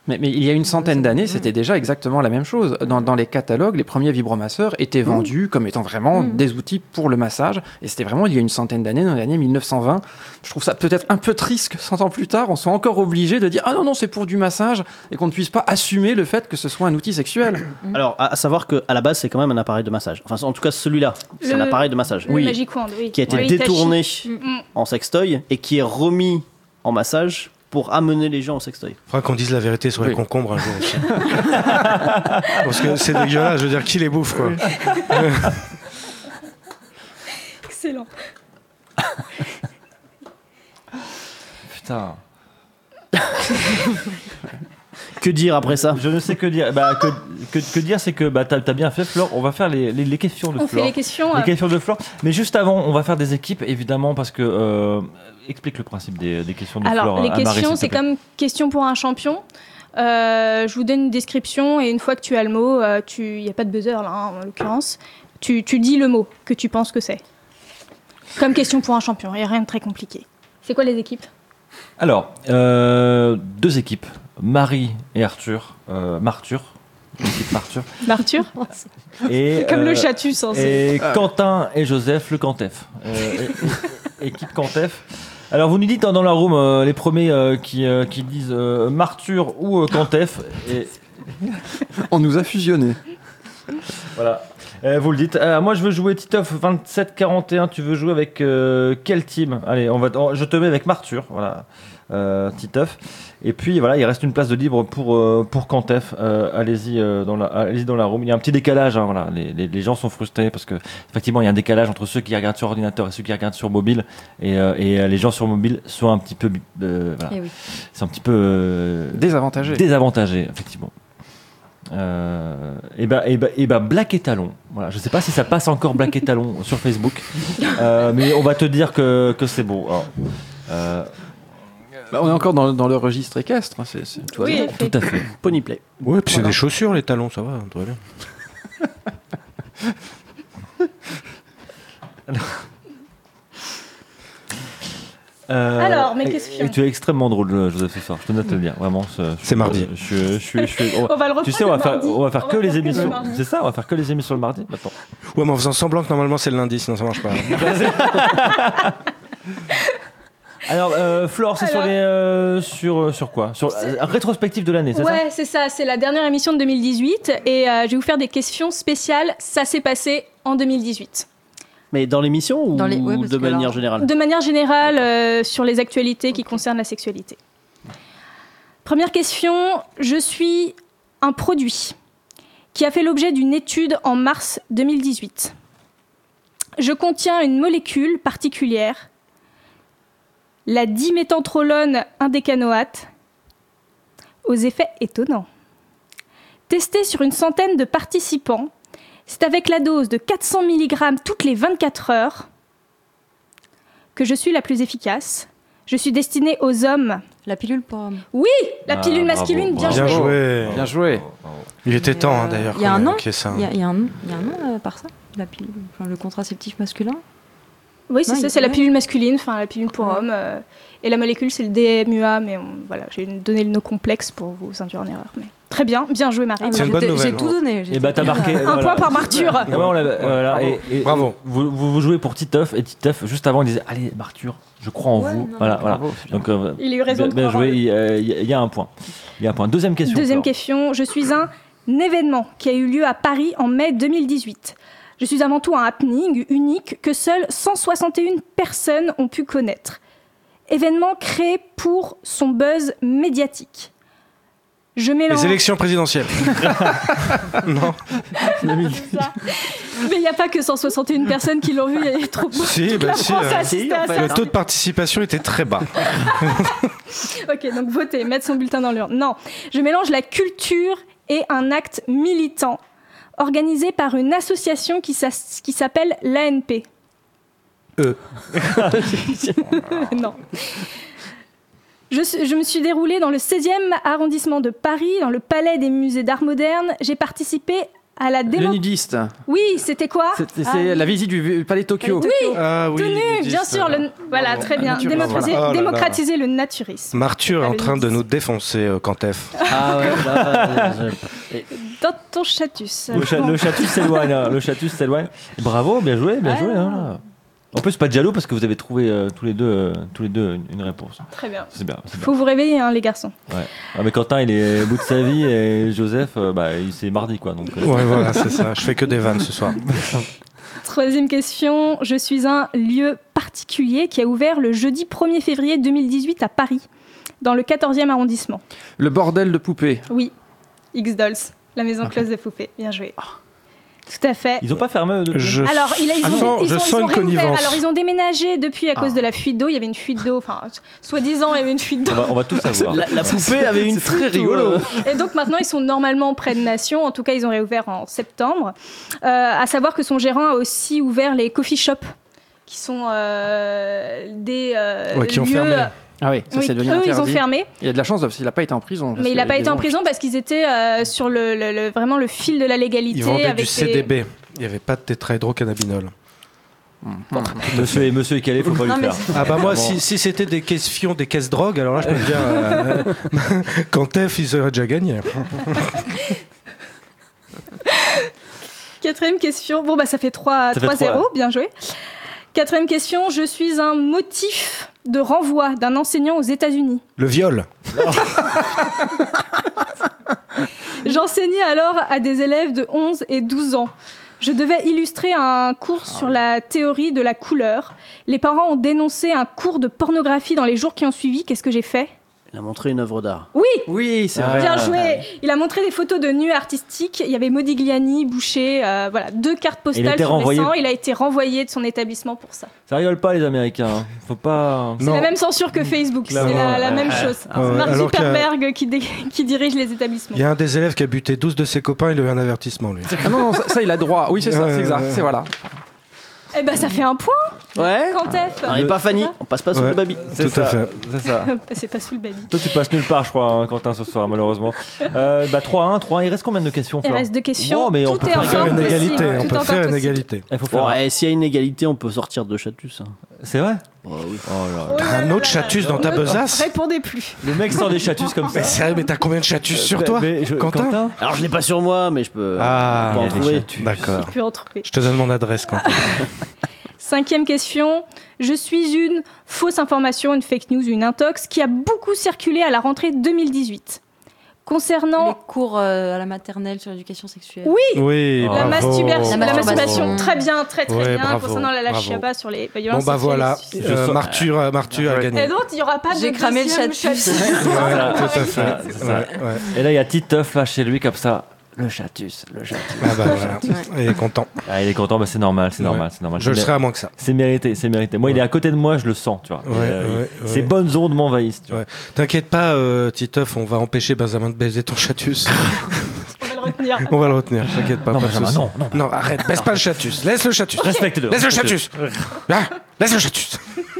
Mais il y a une centaine d'années, c'était déjà exactement la même chose. Dans les catalogues, les premiers vibromasseurs étaient vendus comme étant vraiment des outils pour le massage. Et c'était vraiment il y a une centaine d'années, dans les années 1920. Je trouve ça peut-être un peu triste que 100 ans plus tard, on soit encore obligé de dire « Ah non, c'est pour du massage » et qu'on ne puisse pas assumer le fait que ce soit un outil sexuel. Alors, à savoir qu'à la base, c'est quand même un appareil de massage. Enfin, en tout cas, celui-là, c'est un appareil de massage. Le Magic Wand, oui. Qui a été Le détourné Hitachi. en sextoy et qui est remis en massage pour amener les gens au sextoy. Il faudra qu'on dise la vérité sur les concombres un jour aussi. Parce que c'est dégueulasse, je veux dire, qui les bouffe, quoi. Excellent. Putain. Que dire après ça ? Je ne sais que dire. Que dire, c'est que t'as bien fait, Flore. On va faire les questions de Flore. On fait les questions. Les questions de Flore. Mais juste avant, on va faire des équipes, évidemment, parce que... explique le principe des questions de Flore. Alors, les Marie, questions, s'il te c'est plaît. comme question pour un champion. Je vous donne une description et une fois que tu as le mot, il n'y a pas de buzzer là, hein, en l'occurrence, tu dis le mot que tu penses que c'est. Comme question pour un champion, il n'y a rien de très compliqué. C'est quoi les équipes ? Alors, 2 équipes. Marie et Arthur. L'équipe Marthur. Arthur Et, Comme le chatus. Hein, et Quentin et Joseph, le Cantef. Équipe Cantef. Alors, vous nous dites dans la room les premiers qui disent Marthur ou Cantef. Et On nous a fusionnés. voilà. Vous le dites. Moi, je veux jouer Titeuf 27-41. Tu veux jouer avec quel team ? Allez, je te mets avec Marthur. Voilà. Titeuf. Et puis voilà, il reste une place de libre pour Cantef. Allez-y dans la room. Il y a un petit décalage. Hein, voilà. Les gens sont frustrés parce que effectivement, il y a un décalage entre ceux qui regardent sur ordinateur et ceux qui regardent sur mobile. Et les gens sur mobile sont un petit peu, voilà. Eh oui. C'est un petit peu désavantagés, effectivement. Et Black et Talon. Voilà, je sais pas si ça passe encore Black et Talon sur Facebook, mais on va te dire que c'est beau. Alors, On est encore dans le registre équestre. Hein, tout va Oui, bien. tout à fait. Ponyplay. Ouais, puis c'est des chaussures, les talons, ça va, très bien. Alors, mes questions. Tu es extrêmement drôle, Joseph, ce soir. Je tenais à te le dire. Vraiment, C'est mardi. On va le refaire. Tu sais, le on va mardi. faire que le les émissions. mardi. C'est ça, on va faire que les émissions le mardi maintenant. Ouais, mais en faisant semblant que normalement c'est le lundi, sinon ça marche pas. Alors, Flore, c'est sur quoi ? Sur rétrospective de l'année, c'est ça ? Ouais, c'est ça. C'est la dernière émission de 2018 et je vais vous faire des questions spéciales. Ça s'est passé en 2018. Mais dans l'émission ou ouais, parce de que manière alors- générale ? De manière générale, sur les actualités qui concernent la sexualité. Première question, je suis un produit qui a fait l'objet d'une étude en mars 2018. Je contiens une molécule particulière, la diméthantrolone indécanoate, aux effets étonnants. Testée sur une centaine de participants, c'est avec la dose de 400 mg toutes les 24 heures que je suis la plus efficace. Je suis destinée aux hommes. La pilule pour homme. Oui, la pilule bravo, masculine, bien Bien joué. joué. Bien joué. Il était temps, hein, d'ailleurs. Il y a un nom. qu'il y ait ça. Il y a un nom par ça. La pilule, enfin, le contraceptif masculin. Oui, c'est Non, ça, il- c'est la ouais. pilule masculine, enfin la pilule pour homme. Et la molécule, c'est le DMUA, mais voilà, j'ai donné le nom complexe pour vous induire en erreur. Mais... Très bien, bien joué Marie. C'est une bonne nouvelle. J'ai tout donné. Et bah, t'as marqué. Un point par Marthur. Ouais, on l'a- voilà, Bravo. Vous jouez pour Titeuf et Titeuf juste avant il disait allez Marthur, je crois en Ouais, vous. non, Voilà, non, voilà. bravo. Donc Il a eu raison de bien croire en joué. Il y a un point. Il y a un point. Deuxième question. Deuxième Flore. question, je suis un événement qui a eu lieu à Paris en mai 2018. Je suis avant tout un happening unique que seules 161 personnes ont pu connaître. Événement créé pour son buzz médiatique. Je mélange... Les élections présidentielles. Non. C'est ça. Mais il n'y a pas que 161 personnes qui l'ont vu, il y a trop Si, bah La si. France a assisté à ça. Le taux de participation était très bas. Ok, donc voter, mettre son bulletin dans l'urne. Non, je mélange la culture et un acte militant organisé par une association qui s'appelle l'ANP. Non. Je me suis déroulée dans le 16e arrondissement de Paris, dans le Palais des Musées d'Art Moderne. J'ai participé à la Le nudiste. Oui, c'était quoi? C'est la visite du palais Tokyo. Oui, Ah oui, tout nu, nudiste. bien sûr. Voilà, très bien. naturisme, Démocratiser, voilà. Oh là là. démocratiser le naturisme. Martur est Ah, en le train de nudiste. nous défoncer, Kantef. Ah ouais, là, Dans ton chatus. Le chatus s'éloigne. Hein. Le chatus s'éloigne. Bravo, bien joué, bien joué. Hein, là. En plus, pas de jaloux parce que vous avez trouvé tous les deux une réponse. Très bien. C'est bien. C'est bien. Faut vous réveiller, hein, les garçons. Ouais. Ah, mais Quentin, il est au bout de sa vie et Joseph, c'est mardi quoi. Donc, Ouais, voilà, c'est ça. Je fais que des vannes ce soir. Troisième question. Je suis un lieu particulier qui a ouvert le jeudi 1er février 2018 à Paris, dans le 14e arrondissement. Le bordel de poupées. Oui, X-Dolls, la maison close de poupées. Bien joué. Tout à fait. Ils n'ont pas fermé depuis. Alors, ils sens ont une réouvert. connivence. Alors, ils ont déménagé depuis à cause de la fuite d'eau. Il y avait une fuite d'eau. Enfin, soi-disant, il y avait une fuite d'eau. On va tout savoir. la poupée avait une très fuite, rigolo. Et donc maintenant, ils sont normalement près de Nation. En tout cas, ils ont réouvert en septembre. À savoir que son gérant a aussi ouvert les coffee shops, qui sont des Qui ont lieux. fermé. Ah oui, ça Oui, c'est devenu eux, interdit. ils ont fermé. Il a de la chance parce qu'il n'a pas été en prison. parce Mais il n'a qu'il pas y a été en des prison parce qu'ils étaient sur vraiment le fil de la légalité. Ils vendaient avec du des- CDB. Il n'y avait pas de tétrahydrocannabinol. Monsieur est calé, faut pas Non, lui mais faire. Ah bah moi, Vraiment. si c'était des questions, des caisses drogue, alors là, je peux te dire, Kantef, ils auraient déjà gagné. Quatrième question. Bon, bah, ça fait Ça fait 3-0. 3. Bien joué. Quatrième question. Je suis un motif de renvoi d'un enseignant aux États-Unis. Le viol. J'enseignais alors à des élèves de 11 et 12 ans. Je devais illustrer un cours sur la théorie de la couleur. Les parents ont dénoncé un cours de pornographie dans les jours qui ont suivi. Qu'est-ce que j'ai fait? Il a montré une œuvre d'art. Oui, Oui, c'est vrai. bien joué. Il a montré des photos de nus artistiques. Il y avait Modigliani, Boucher, voilà, 2 cartes Il a postales été sur renvoyé. les 100. Il a été renvoyé de son établissement pour ça. Ça rigole pas les Américains. Hein. Faut pas. C'est Non. la même censure que Facebook. C'est Clairement. la même chose. C'est Mark alors qu'il y a- Zuckerberg qui dirige les établissements. Il y a un des élèves qui a buté 12 de ses copains, il a eu un avertissement, lui. Ah non, ça il a droit. Oui, c'est ça, c'est exact. C'est voilà. Eh ben, ça fait un point, Ouais. Quantef. On n'est pas Fanny, on passe pas sous Ouais. le baby. Tout à fait. C'est ça. C'est pas sous le baby. Toi, tu passes nulle part, je crois, hein, Quentin, ce soir, malheureusement. 3-1. Il reste combien de questions, Il Flore reste 2 questions. Oh, mais on Tout peut est faire encore Faire une possible. égalité, on Tout peut encore faire une possible. égalité. Il faut faire. Bon, et s'il y a une égalité, on peut sortir de Chatus. Hein. C'est vrai. Oh, oui. Oh là là. Oh là T'as un là autre là chatus là. dans ta besace? Répondez plus. Le mec sort des chatus comme ça. Mais sérieux, mais t'as combien de chatus sur toi, Quentin? Alors je l'ai pas sur moi, mais je peux, Ah, je peux en il y a des trouver. chatus. D'accord. Je peux en trouver. Je te donne mon adresse, Quentin. 5e question. Je suis une fausse information, une fake news, une intox qui a beaucoup circulé à la rentrée 2018. Les Concernant cours à la maternelle sur l'éducation sexuelle. oui, Oui, La la, bravo. masturbation, La la masturbation. masturbation. Très bien, très Ouais, bien. bravo, Concernant la bravo. Chiaba sur les Bon violences bah sexuelles voilà, et suicides. Martur a Ouais. gagné. Et donc, il n'y aura pas de J'ai cramé le deuxième chatus. Voilà, Tout à c'est fait. ça, c'est ça. Ouais, ouais. Et là, il y a Titeuf là chez lui comme ça. Le chatus, le chatus. Ah bah voilà, il est content. Ah, il est content, bah, c'est normal, c'est Ouais. normal, c'est normal. Je le serai à moins que ça. C'est mérité, c'est mérité. Moi, il est à côté de moi, je le sens, tu vois. Ouais, ouais, Ces ouais. bonnes ondes m'envahissent. Tu vois. Ouais. T'inquiète pas, Titeuf, on va empêcher Benjamin de baiser ton chatus. On va le retenir. On va le retenir, t'inquiète pas. Non, pas de Benjamin, souci. non. Non, arrête, baisse pas le chatus. Laisse le chatus. Respecte-le. Laisse le chatus. Ah, laisse le chatus.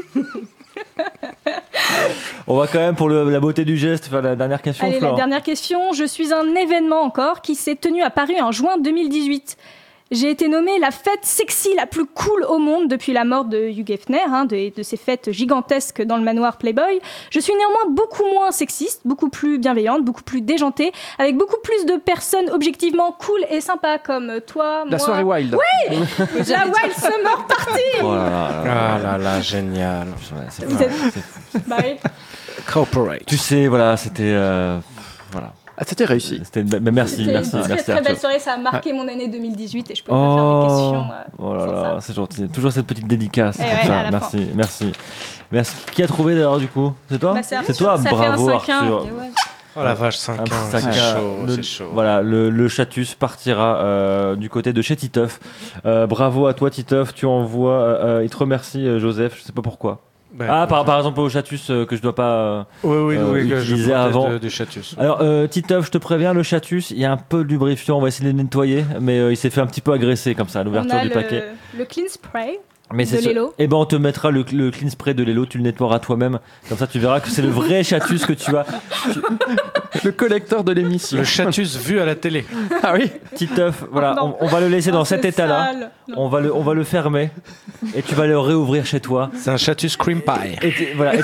On va quand même, pour la beauté du geste, faire la dernière question, Allez, la Flore. dernière question. Je suis un événement encore qui s'est tenu à Paris en juin 2018. J'ai été nommée la fête sexy la plus cool au monde depuis la mort de Hugh Hefner, de ces fêtes gigantesques dans le manoir Playboy. Je suis néanmoins beaucoup moins sexiste, beaucoup plus bienveillante, beaucoup plus déjantée, avec beaucoup plus de personnes objectivement cool et sympas comme toi, La moi. soirée wild. La Wild Summer Party. Oh là là là là. Ah là là, génial. Ouais, c'est Vous fou, êtes- c'est fou. Bah oui. Corporate. Tu sais, voilà, c'était. Voilà. Ah, c'était réussi. C'était. Mais merci, C'était merci, une très merci très belle Arthur. soirée, ça a marqué mon année 2018 et je peux pas faire mes questions. Oh là sans là, ça. c'est gentil. Toujours cette petite dédicace. Eh comme ouais, ça. à la Merci, merci. Merci. Qui a trouvé d'ailleurs du coup? C'est toi? Bah, c'est Arthur, toi, ça fait un bravo 5-1. Arthur. Et ouais. Oh la vache, 5 Un ans, petit c'est 5-1. chaud, Le- c'est chaud. Voilà, le chatus partira du côté de chez Titeuf. Bravo à toi Titeuf, tu envoies. Il te remercie Joseph, je sais pas pourquoi. Ben, Ah, par exemple au chatus que je dois pas. oui, que je utilisé protège avant. du chatus. Alors Titeuf, je te préviens, le chatus, il y a un peu de lubrifiant, on va essayer de le nettoyer, mais il s'est fait un petit peu agresser comme ça à On l'ouverture a du paquet. le clean spray. Mais de Lelo. Et ben on te mettra le clean spray de Lelo, tu le nettoieras toi-même. Comme ça tu verras que c'est le vrai chatus que tu as. Le collecteur de l'émission. Le chatus vu à la télé. Ah oui. Titeuf, voilà, Oh non. on va le laisser dans C'est cet état-là. sale. Non. On va le fermer et tu vas le réouvrir chez toi. C'est un chatus cream pie. Voilà.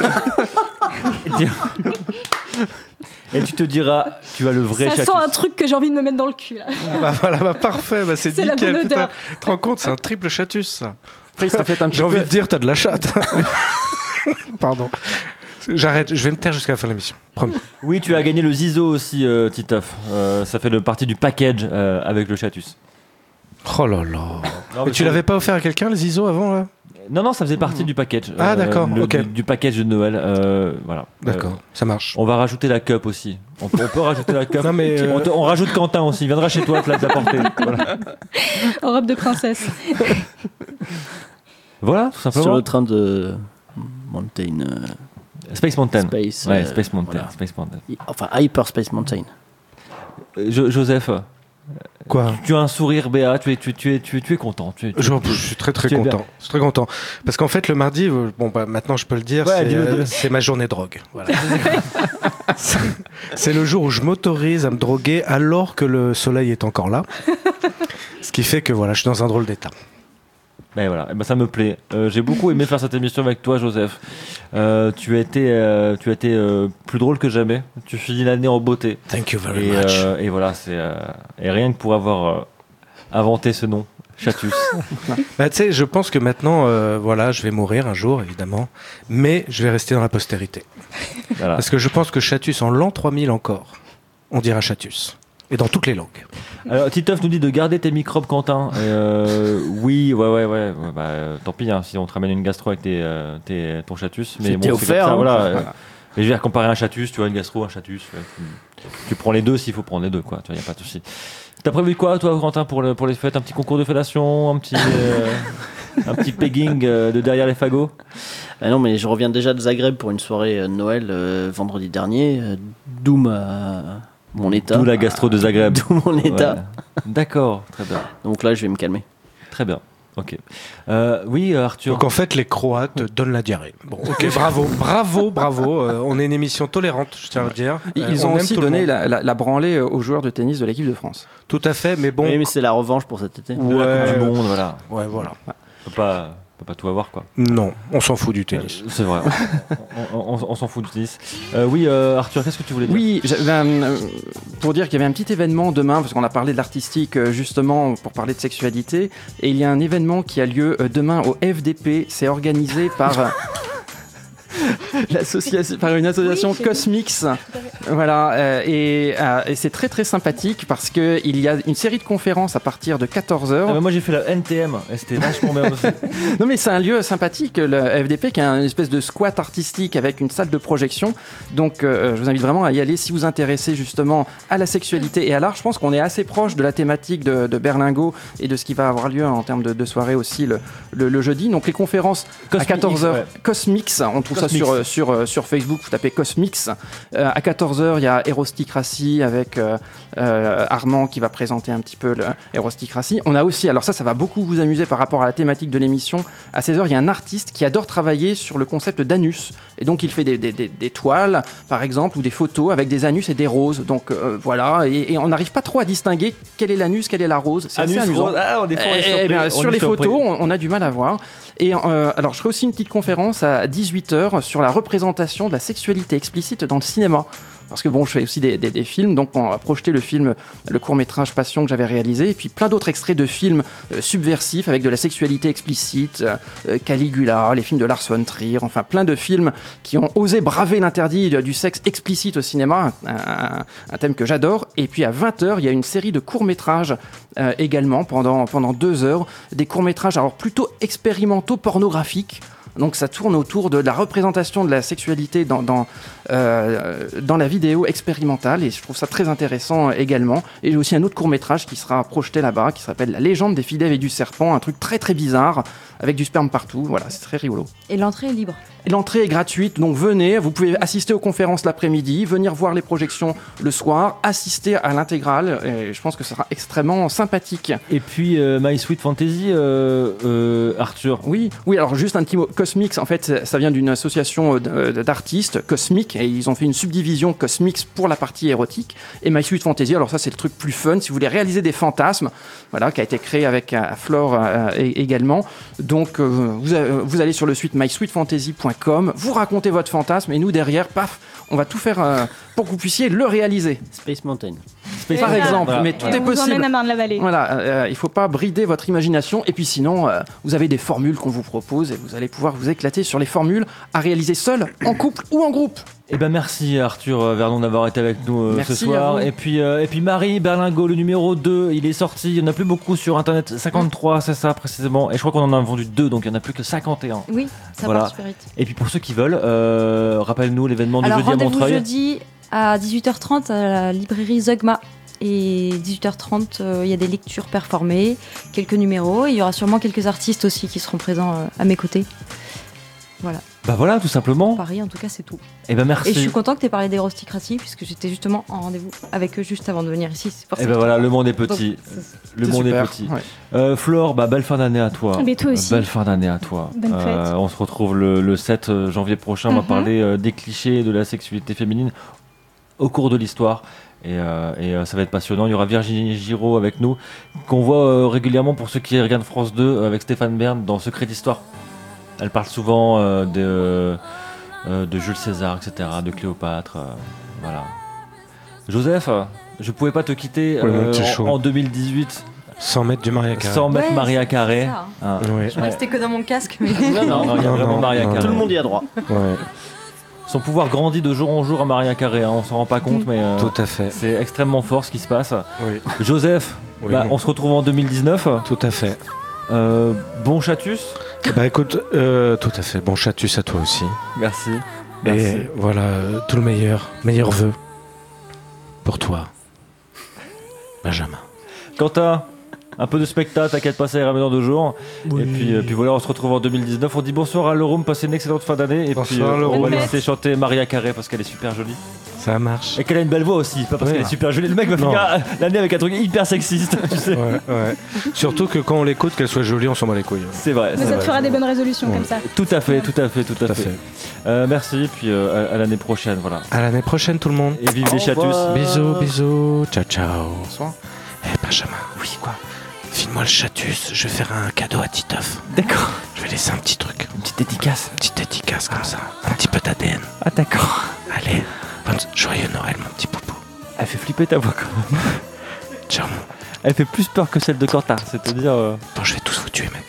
Et tu te diras, tu as le vrai Ça chatus. sent un truc que j'ai envie de me mettre dans le cul. Là. Bah voilà, bah parfait, bah c'est C'est la nickel. bonne Putain, odeur. tu te rends compte, c'est un triple chatus ça. Après, ça fait un petit J'ai envie peu... de dire, t'as de la chatte. Pardon. J'arrête, je vais me taire jusqu'à la fin de l'émission. Promis. Oui, tu as gagné le Zizo aussi, Titeuf. Ça fait partie du package avec le chatus. Oh là là. Non, Mais mais tu l'avais pas offert à quelqu'un, le Zizo, avant là? Non, ça faisait partie du package. Ah, d'accord, ok. Du package de Noël. Voilà. D'accord, ça marche. On va rajouter la cup aussi. On peut rajouter la cup. Non, mais, On rajoute Quentin aussi. Il viendra chez toi te la apporter. Voilà. En robe de princesse. Voilà, tout simplement. Sur le train de Mountain. Space Mountain. Space. Ouais, Space Mountain. voilà. Space Mountain. Enfin, Hyperspace Mountain. Joseph, Quoi? tu as un sourire béat. Tu es content. Je suis très tu es bien. content. Je suis très content. Parce qu'en fait, le mardi, bon, bah, maintenant je peux le dire, Ouais, dis-le. c'est ma journée drogue. Voilà. C'est le jour où je m'autorise à me droguer alors que le soleil est encore là. Ce qui fait que voilà, je suis dans un drôle d'état. Ben voilà, eh ben ça me plaît. J'ai beaucoup aimé faire cette émission avec toi, Joseph. Tu as été plus drôle que jamais. Tu finis l'année en beauté. Thank you very much. Et voilà, et rien que pour avoir inventé ce nom, Chatus. Bah, tu sais, je pense que maintenant, voilà, je vais mourir un jour, évidemment, mais je vais rester dans la postérité. Voilà. Parce que je pense que Chatus, en l'an 3000 encore, on dira Chatus. Et dans toutes les langues. Alors, Titeuf nous dit de garder tes microbes, Quentin. Oui, ouais. Bah, tant pis, hein, si on te ramène une gastro avec ton Chatus. Mais C'était bon, offert, c'est comme ça, hein. voilà. Mais je vais comparer un Chatus, tu vois, une gastro, un Chatus. Ouais, tu prends les deux s'il faut prendre les deux, quoi. Tu vois, y a pas de souci. T'as prévu quoi, toi, Quentin, pour les fêtes? Un petit concours de fellation, un petit pegging de derrière les fagots? Ah non, mais je reviens déjà de Zagreb pour une soirée Noël vendredi dernier. D'où mon état. D'où la gastro de Zagreb. D'où mon état. Ouais. D'accord, très bien. Donc là, je vais me calmer. Très bien. Ok. Oui, Arthur. Donc en fait, les Croates donnent la diarrhée. Bon, ok, bravo. On est une émission tolérante, je tiens à le dire. Ils On ont aime aussi tout le donné monde. la branlée aux joueurs de tennis de l'équipe de France. Tout à fait, mais bon. Oui, mais c'est la revanche pour cet été. De la Coupe du Monde, voilà. Ouais, voilà. On peut pas tout avoir, quoi. Non, on s'en fout du tennis. C'est vrai. On s'en fout du tennis. Oui, Arthur, qu'est-ce que tu voulais dire? Oui, pour dire qu'il y avait un petit événement demain, parce qu'on a parlé de l'artistique justement pour parler de sexualité, et il y a un événement qui a lieu demain au FDP. C'est organisé par par une association Oui, j'ai Cosmix. Voilà, et c'est très très sympathique parce que il y a une série de conférences à partir de 14h. Ah bah moi j'ai fait la NTM et c'était vachement bien aussi. Non mais c'est un lieu sympathique, le FDP, qui est une espèce de squat artistique avec une salle de projection. Donc je vous invite vraiment à y aller si vous vous intéressez justement à la sexualité et à l'art. Je pense qu'on est assez proche de la thématique de Berlingot et de ce qui va avoir lieu en termes de soirée aussi le jeudi. Donc les conférences à 14h, ouais. Cosmix, on trouve Cosmix. ça sur Facebook, vous tapez Cosmix. À 14h, il y a Erosticratie avec Armand qui va présenter un petit peu Erosticratie. On a aussi, alors ça va beaucoup vous amuser par rapport à la thématique de l'émission. À 16h, il y a un artiste qui adore travailler sur le concept d'anus. Et donc, il fait des toiles, par exemple, ou des photos avec des anus et des roses. Donc, voilà. Et on n'arrive pas trop à distinguer quel est l'anus, quelle est la rose. C'est assez amusant. Rose. Ah, on est surpris. Sur les photos, on a du mal à voir. Et alors, je ferai aussi une petite conférence à 18h sur la représentation de la sexualité explicite dans le cinéma. Parce que bon, je fais aussi des films, donc on va projeter le court-métrage Passion que j'avais réalisé, et puis plein d'autres extraits de films subversifs avec de la sexualité explicite, Caligula, les films de Lars von Trier, enfin plein de films qui ont osé braver l'interdit du sexe explicite au cinéma, un thème que j'adore. Et puis à 20h, il y a une série de courts-métrages également pendant 2 heures, des courts-métrages alors plutôt expérimentaux pornographiques. Donc ça tourne autour de la représentation de la sexualité dans la vidéo expérimentale, et je trouve ça très intéressant également. Et j'ai aussi un autre court-métrage qui sera projeté là-bas, qui s'appelle La légende des fidèles et du serpent, un truc très très bizarre, avec du sperme partout. Voilà, c'est très rigolo. Et l'entrée est libre. Et l'entrée est gratuite, donc venez, vous pouvez assister aux conférences l'après-midi, venir voir les projections le soir, assister à l'intégrale, et je pense que ce sera extrêmement sympathique. Et puis My Sweet Fantasy, Arthur. Oui, alors juste un petit mot. Cosmix, en fait, ça vient d'une association d'artistes, Cosmic, et ils ont fait une subdivision Cosmix pour la partie érotique. Et My Sweet Fantasy, alors ça c'est le truc plus fun, si vous voulez réaliser des fantasmes, voilà, qui a été créé avec Flore également. Donc vous allez sur le site mysweetfantasy.com, vous racontez votre fantasme, et nous derrière, paf, on va tout faire pour que vous puissiez le réaliser. Space Mountain. Par exemple, Voilà. mais tout Et est on vous possible. emmène à Marne-la-Vallée. Voilà, il ne faut pas brider votre imagination. Et puis sinon, vous avez des formules qu'on vous propose et vous allez pouvoir vous éclater sur les formules à réaliser seul, en couple ou en groupe. Eh ben merci Arthur Vernon d'avoir été avec nous Merci ce soir. à vous. Et puis Marie Berlingot, le numéro 2, il est sorti. Il n'y en a plus beaucoup sur internet. 53, c'est ça précisément. Et je crois qu'on en a vendu 2, donc il n'y en a plus que 51. Oui, ça Voilà. part super vite. Et puis pour ceux qui veulent, rappelle-nous l'événement de Alors jeudi à rendez-vous Montreuil. jeudi à 18h30 à la librairie Zeugma. Et 18h30, il y a des lectures performées, quelques numéros. Et il y aura sûrement quelques artistes aussi qui seront présents à mes côtés. Voilà. Bah voilà, tout simplement. Paris, en tout cas, c'est tout. Et ben merci. Et je suis content que tu aies parlé d'Hérosticratie, puisque j'étais justement en rendez-vous avec eux juste avant de venir ici. C'est pour ça Et que ben je voilà, t'en le monde est parle. petit. Donc, Le C'est monde super. est petit. Ouais. Flore, bah, belle fin d'année à toi. Mais toi aussi. Belle fin d'année à toi. Bonne fête. On se retrouve le 7 janvier prochain. On va Mhm. parler des clichés de la sexualité féminine au cours de l'histoire. Et ça va être passionnant. Il y aura Virginie Giraud avec nous, qu'on voit régulièrement pour ceux qui regardent France 2 avec Stéphane Bern dans Secret d'Histoire. Elle parle souvent de Jules César, etc., de Cléopâtre. Voilà. Joseph, je pouvais pas te quitter Ouais, mon petit chou. en 2018 100 mètres du Maria Carré. sans mettre Ouais, Maria c'est Carré. ça, hein. Hein. Ouais. Je restais que dans mon casque, mais. Non, il y a Non, vraiment non, Maria non, Carré. Tout le monde y a droit. Ouais, Son pouvoir grandit de jour en jour à Maria Carré, hein, on s'en rend pas compte, mais tout à fait. c'est extrêmement fort ce qui se passe. Oui, Joseph, Oui. bah, on se retrouve en 2019. tout à fait. Bon chatus. Bah écoute, tout à fait. Bon chatus à toi aussi. Merci. Et voilà, tout le meilleur vœu pour toi, Benjamin. Quentin, un peu de spectacle, t'inquiète pas, ça ira mieux dans 2 jours. Et puis voilà, on se retrouve en 2019. On dit bonsoir à Leroum, passez une excellente fin d'année. Et Bonsoir, puis on Leroum. va laisser chanter Maria Carré parce qu'elle est super jolie. Ça marche. Et qu'elle a une belle voix aussi, pas parce Ouais. qu'elle est super jolie. Le mec va Non. finir l'année avec un truc hyper sexiste, tu sais. Ouais. Surtout que quand on l'écoute, qu'elle soit jolie, on s'en bat les couilles. C'est vrai. Mais c'est ça te vrai. fera des bonnes résolutions Ouais. comme ça. Tout à fait. Tout à fait. Merci, puis à l'année prochaine, voilà. À l'année prochaine, tout le monde. Et vive les chatus. Bisous. Ciao. Bonsoir. Eh Benjamin, oui quoi. File-moi le chatus, je vais faire un cadeau à Titeuf. D'accord. Je vais laisser un petit truc, Une petite dédicace. une petite dédicace comme ça, un petit peu d'ADN. Ah d'accord. Allez, joyeux Noël mon petit poupou. Elle fait flipper ta voix quand même. Ciao. Elle fait plus peur que celle de Quentin, c'est-à-dire... Bon, je vais tous vous tuer maintenant.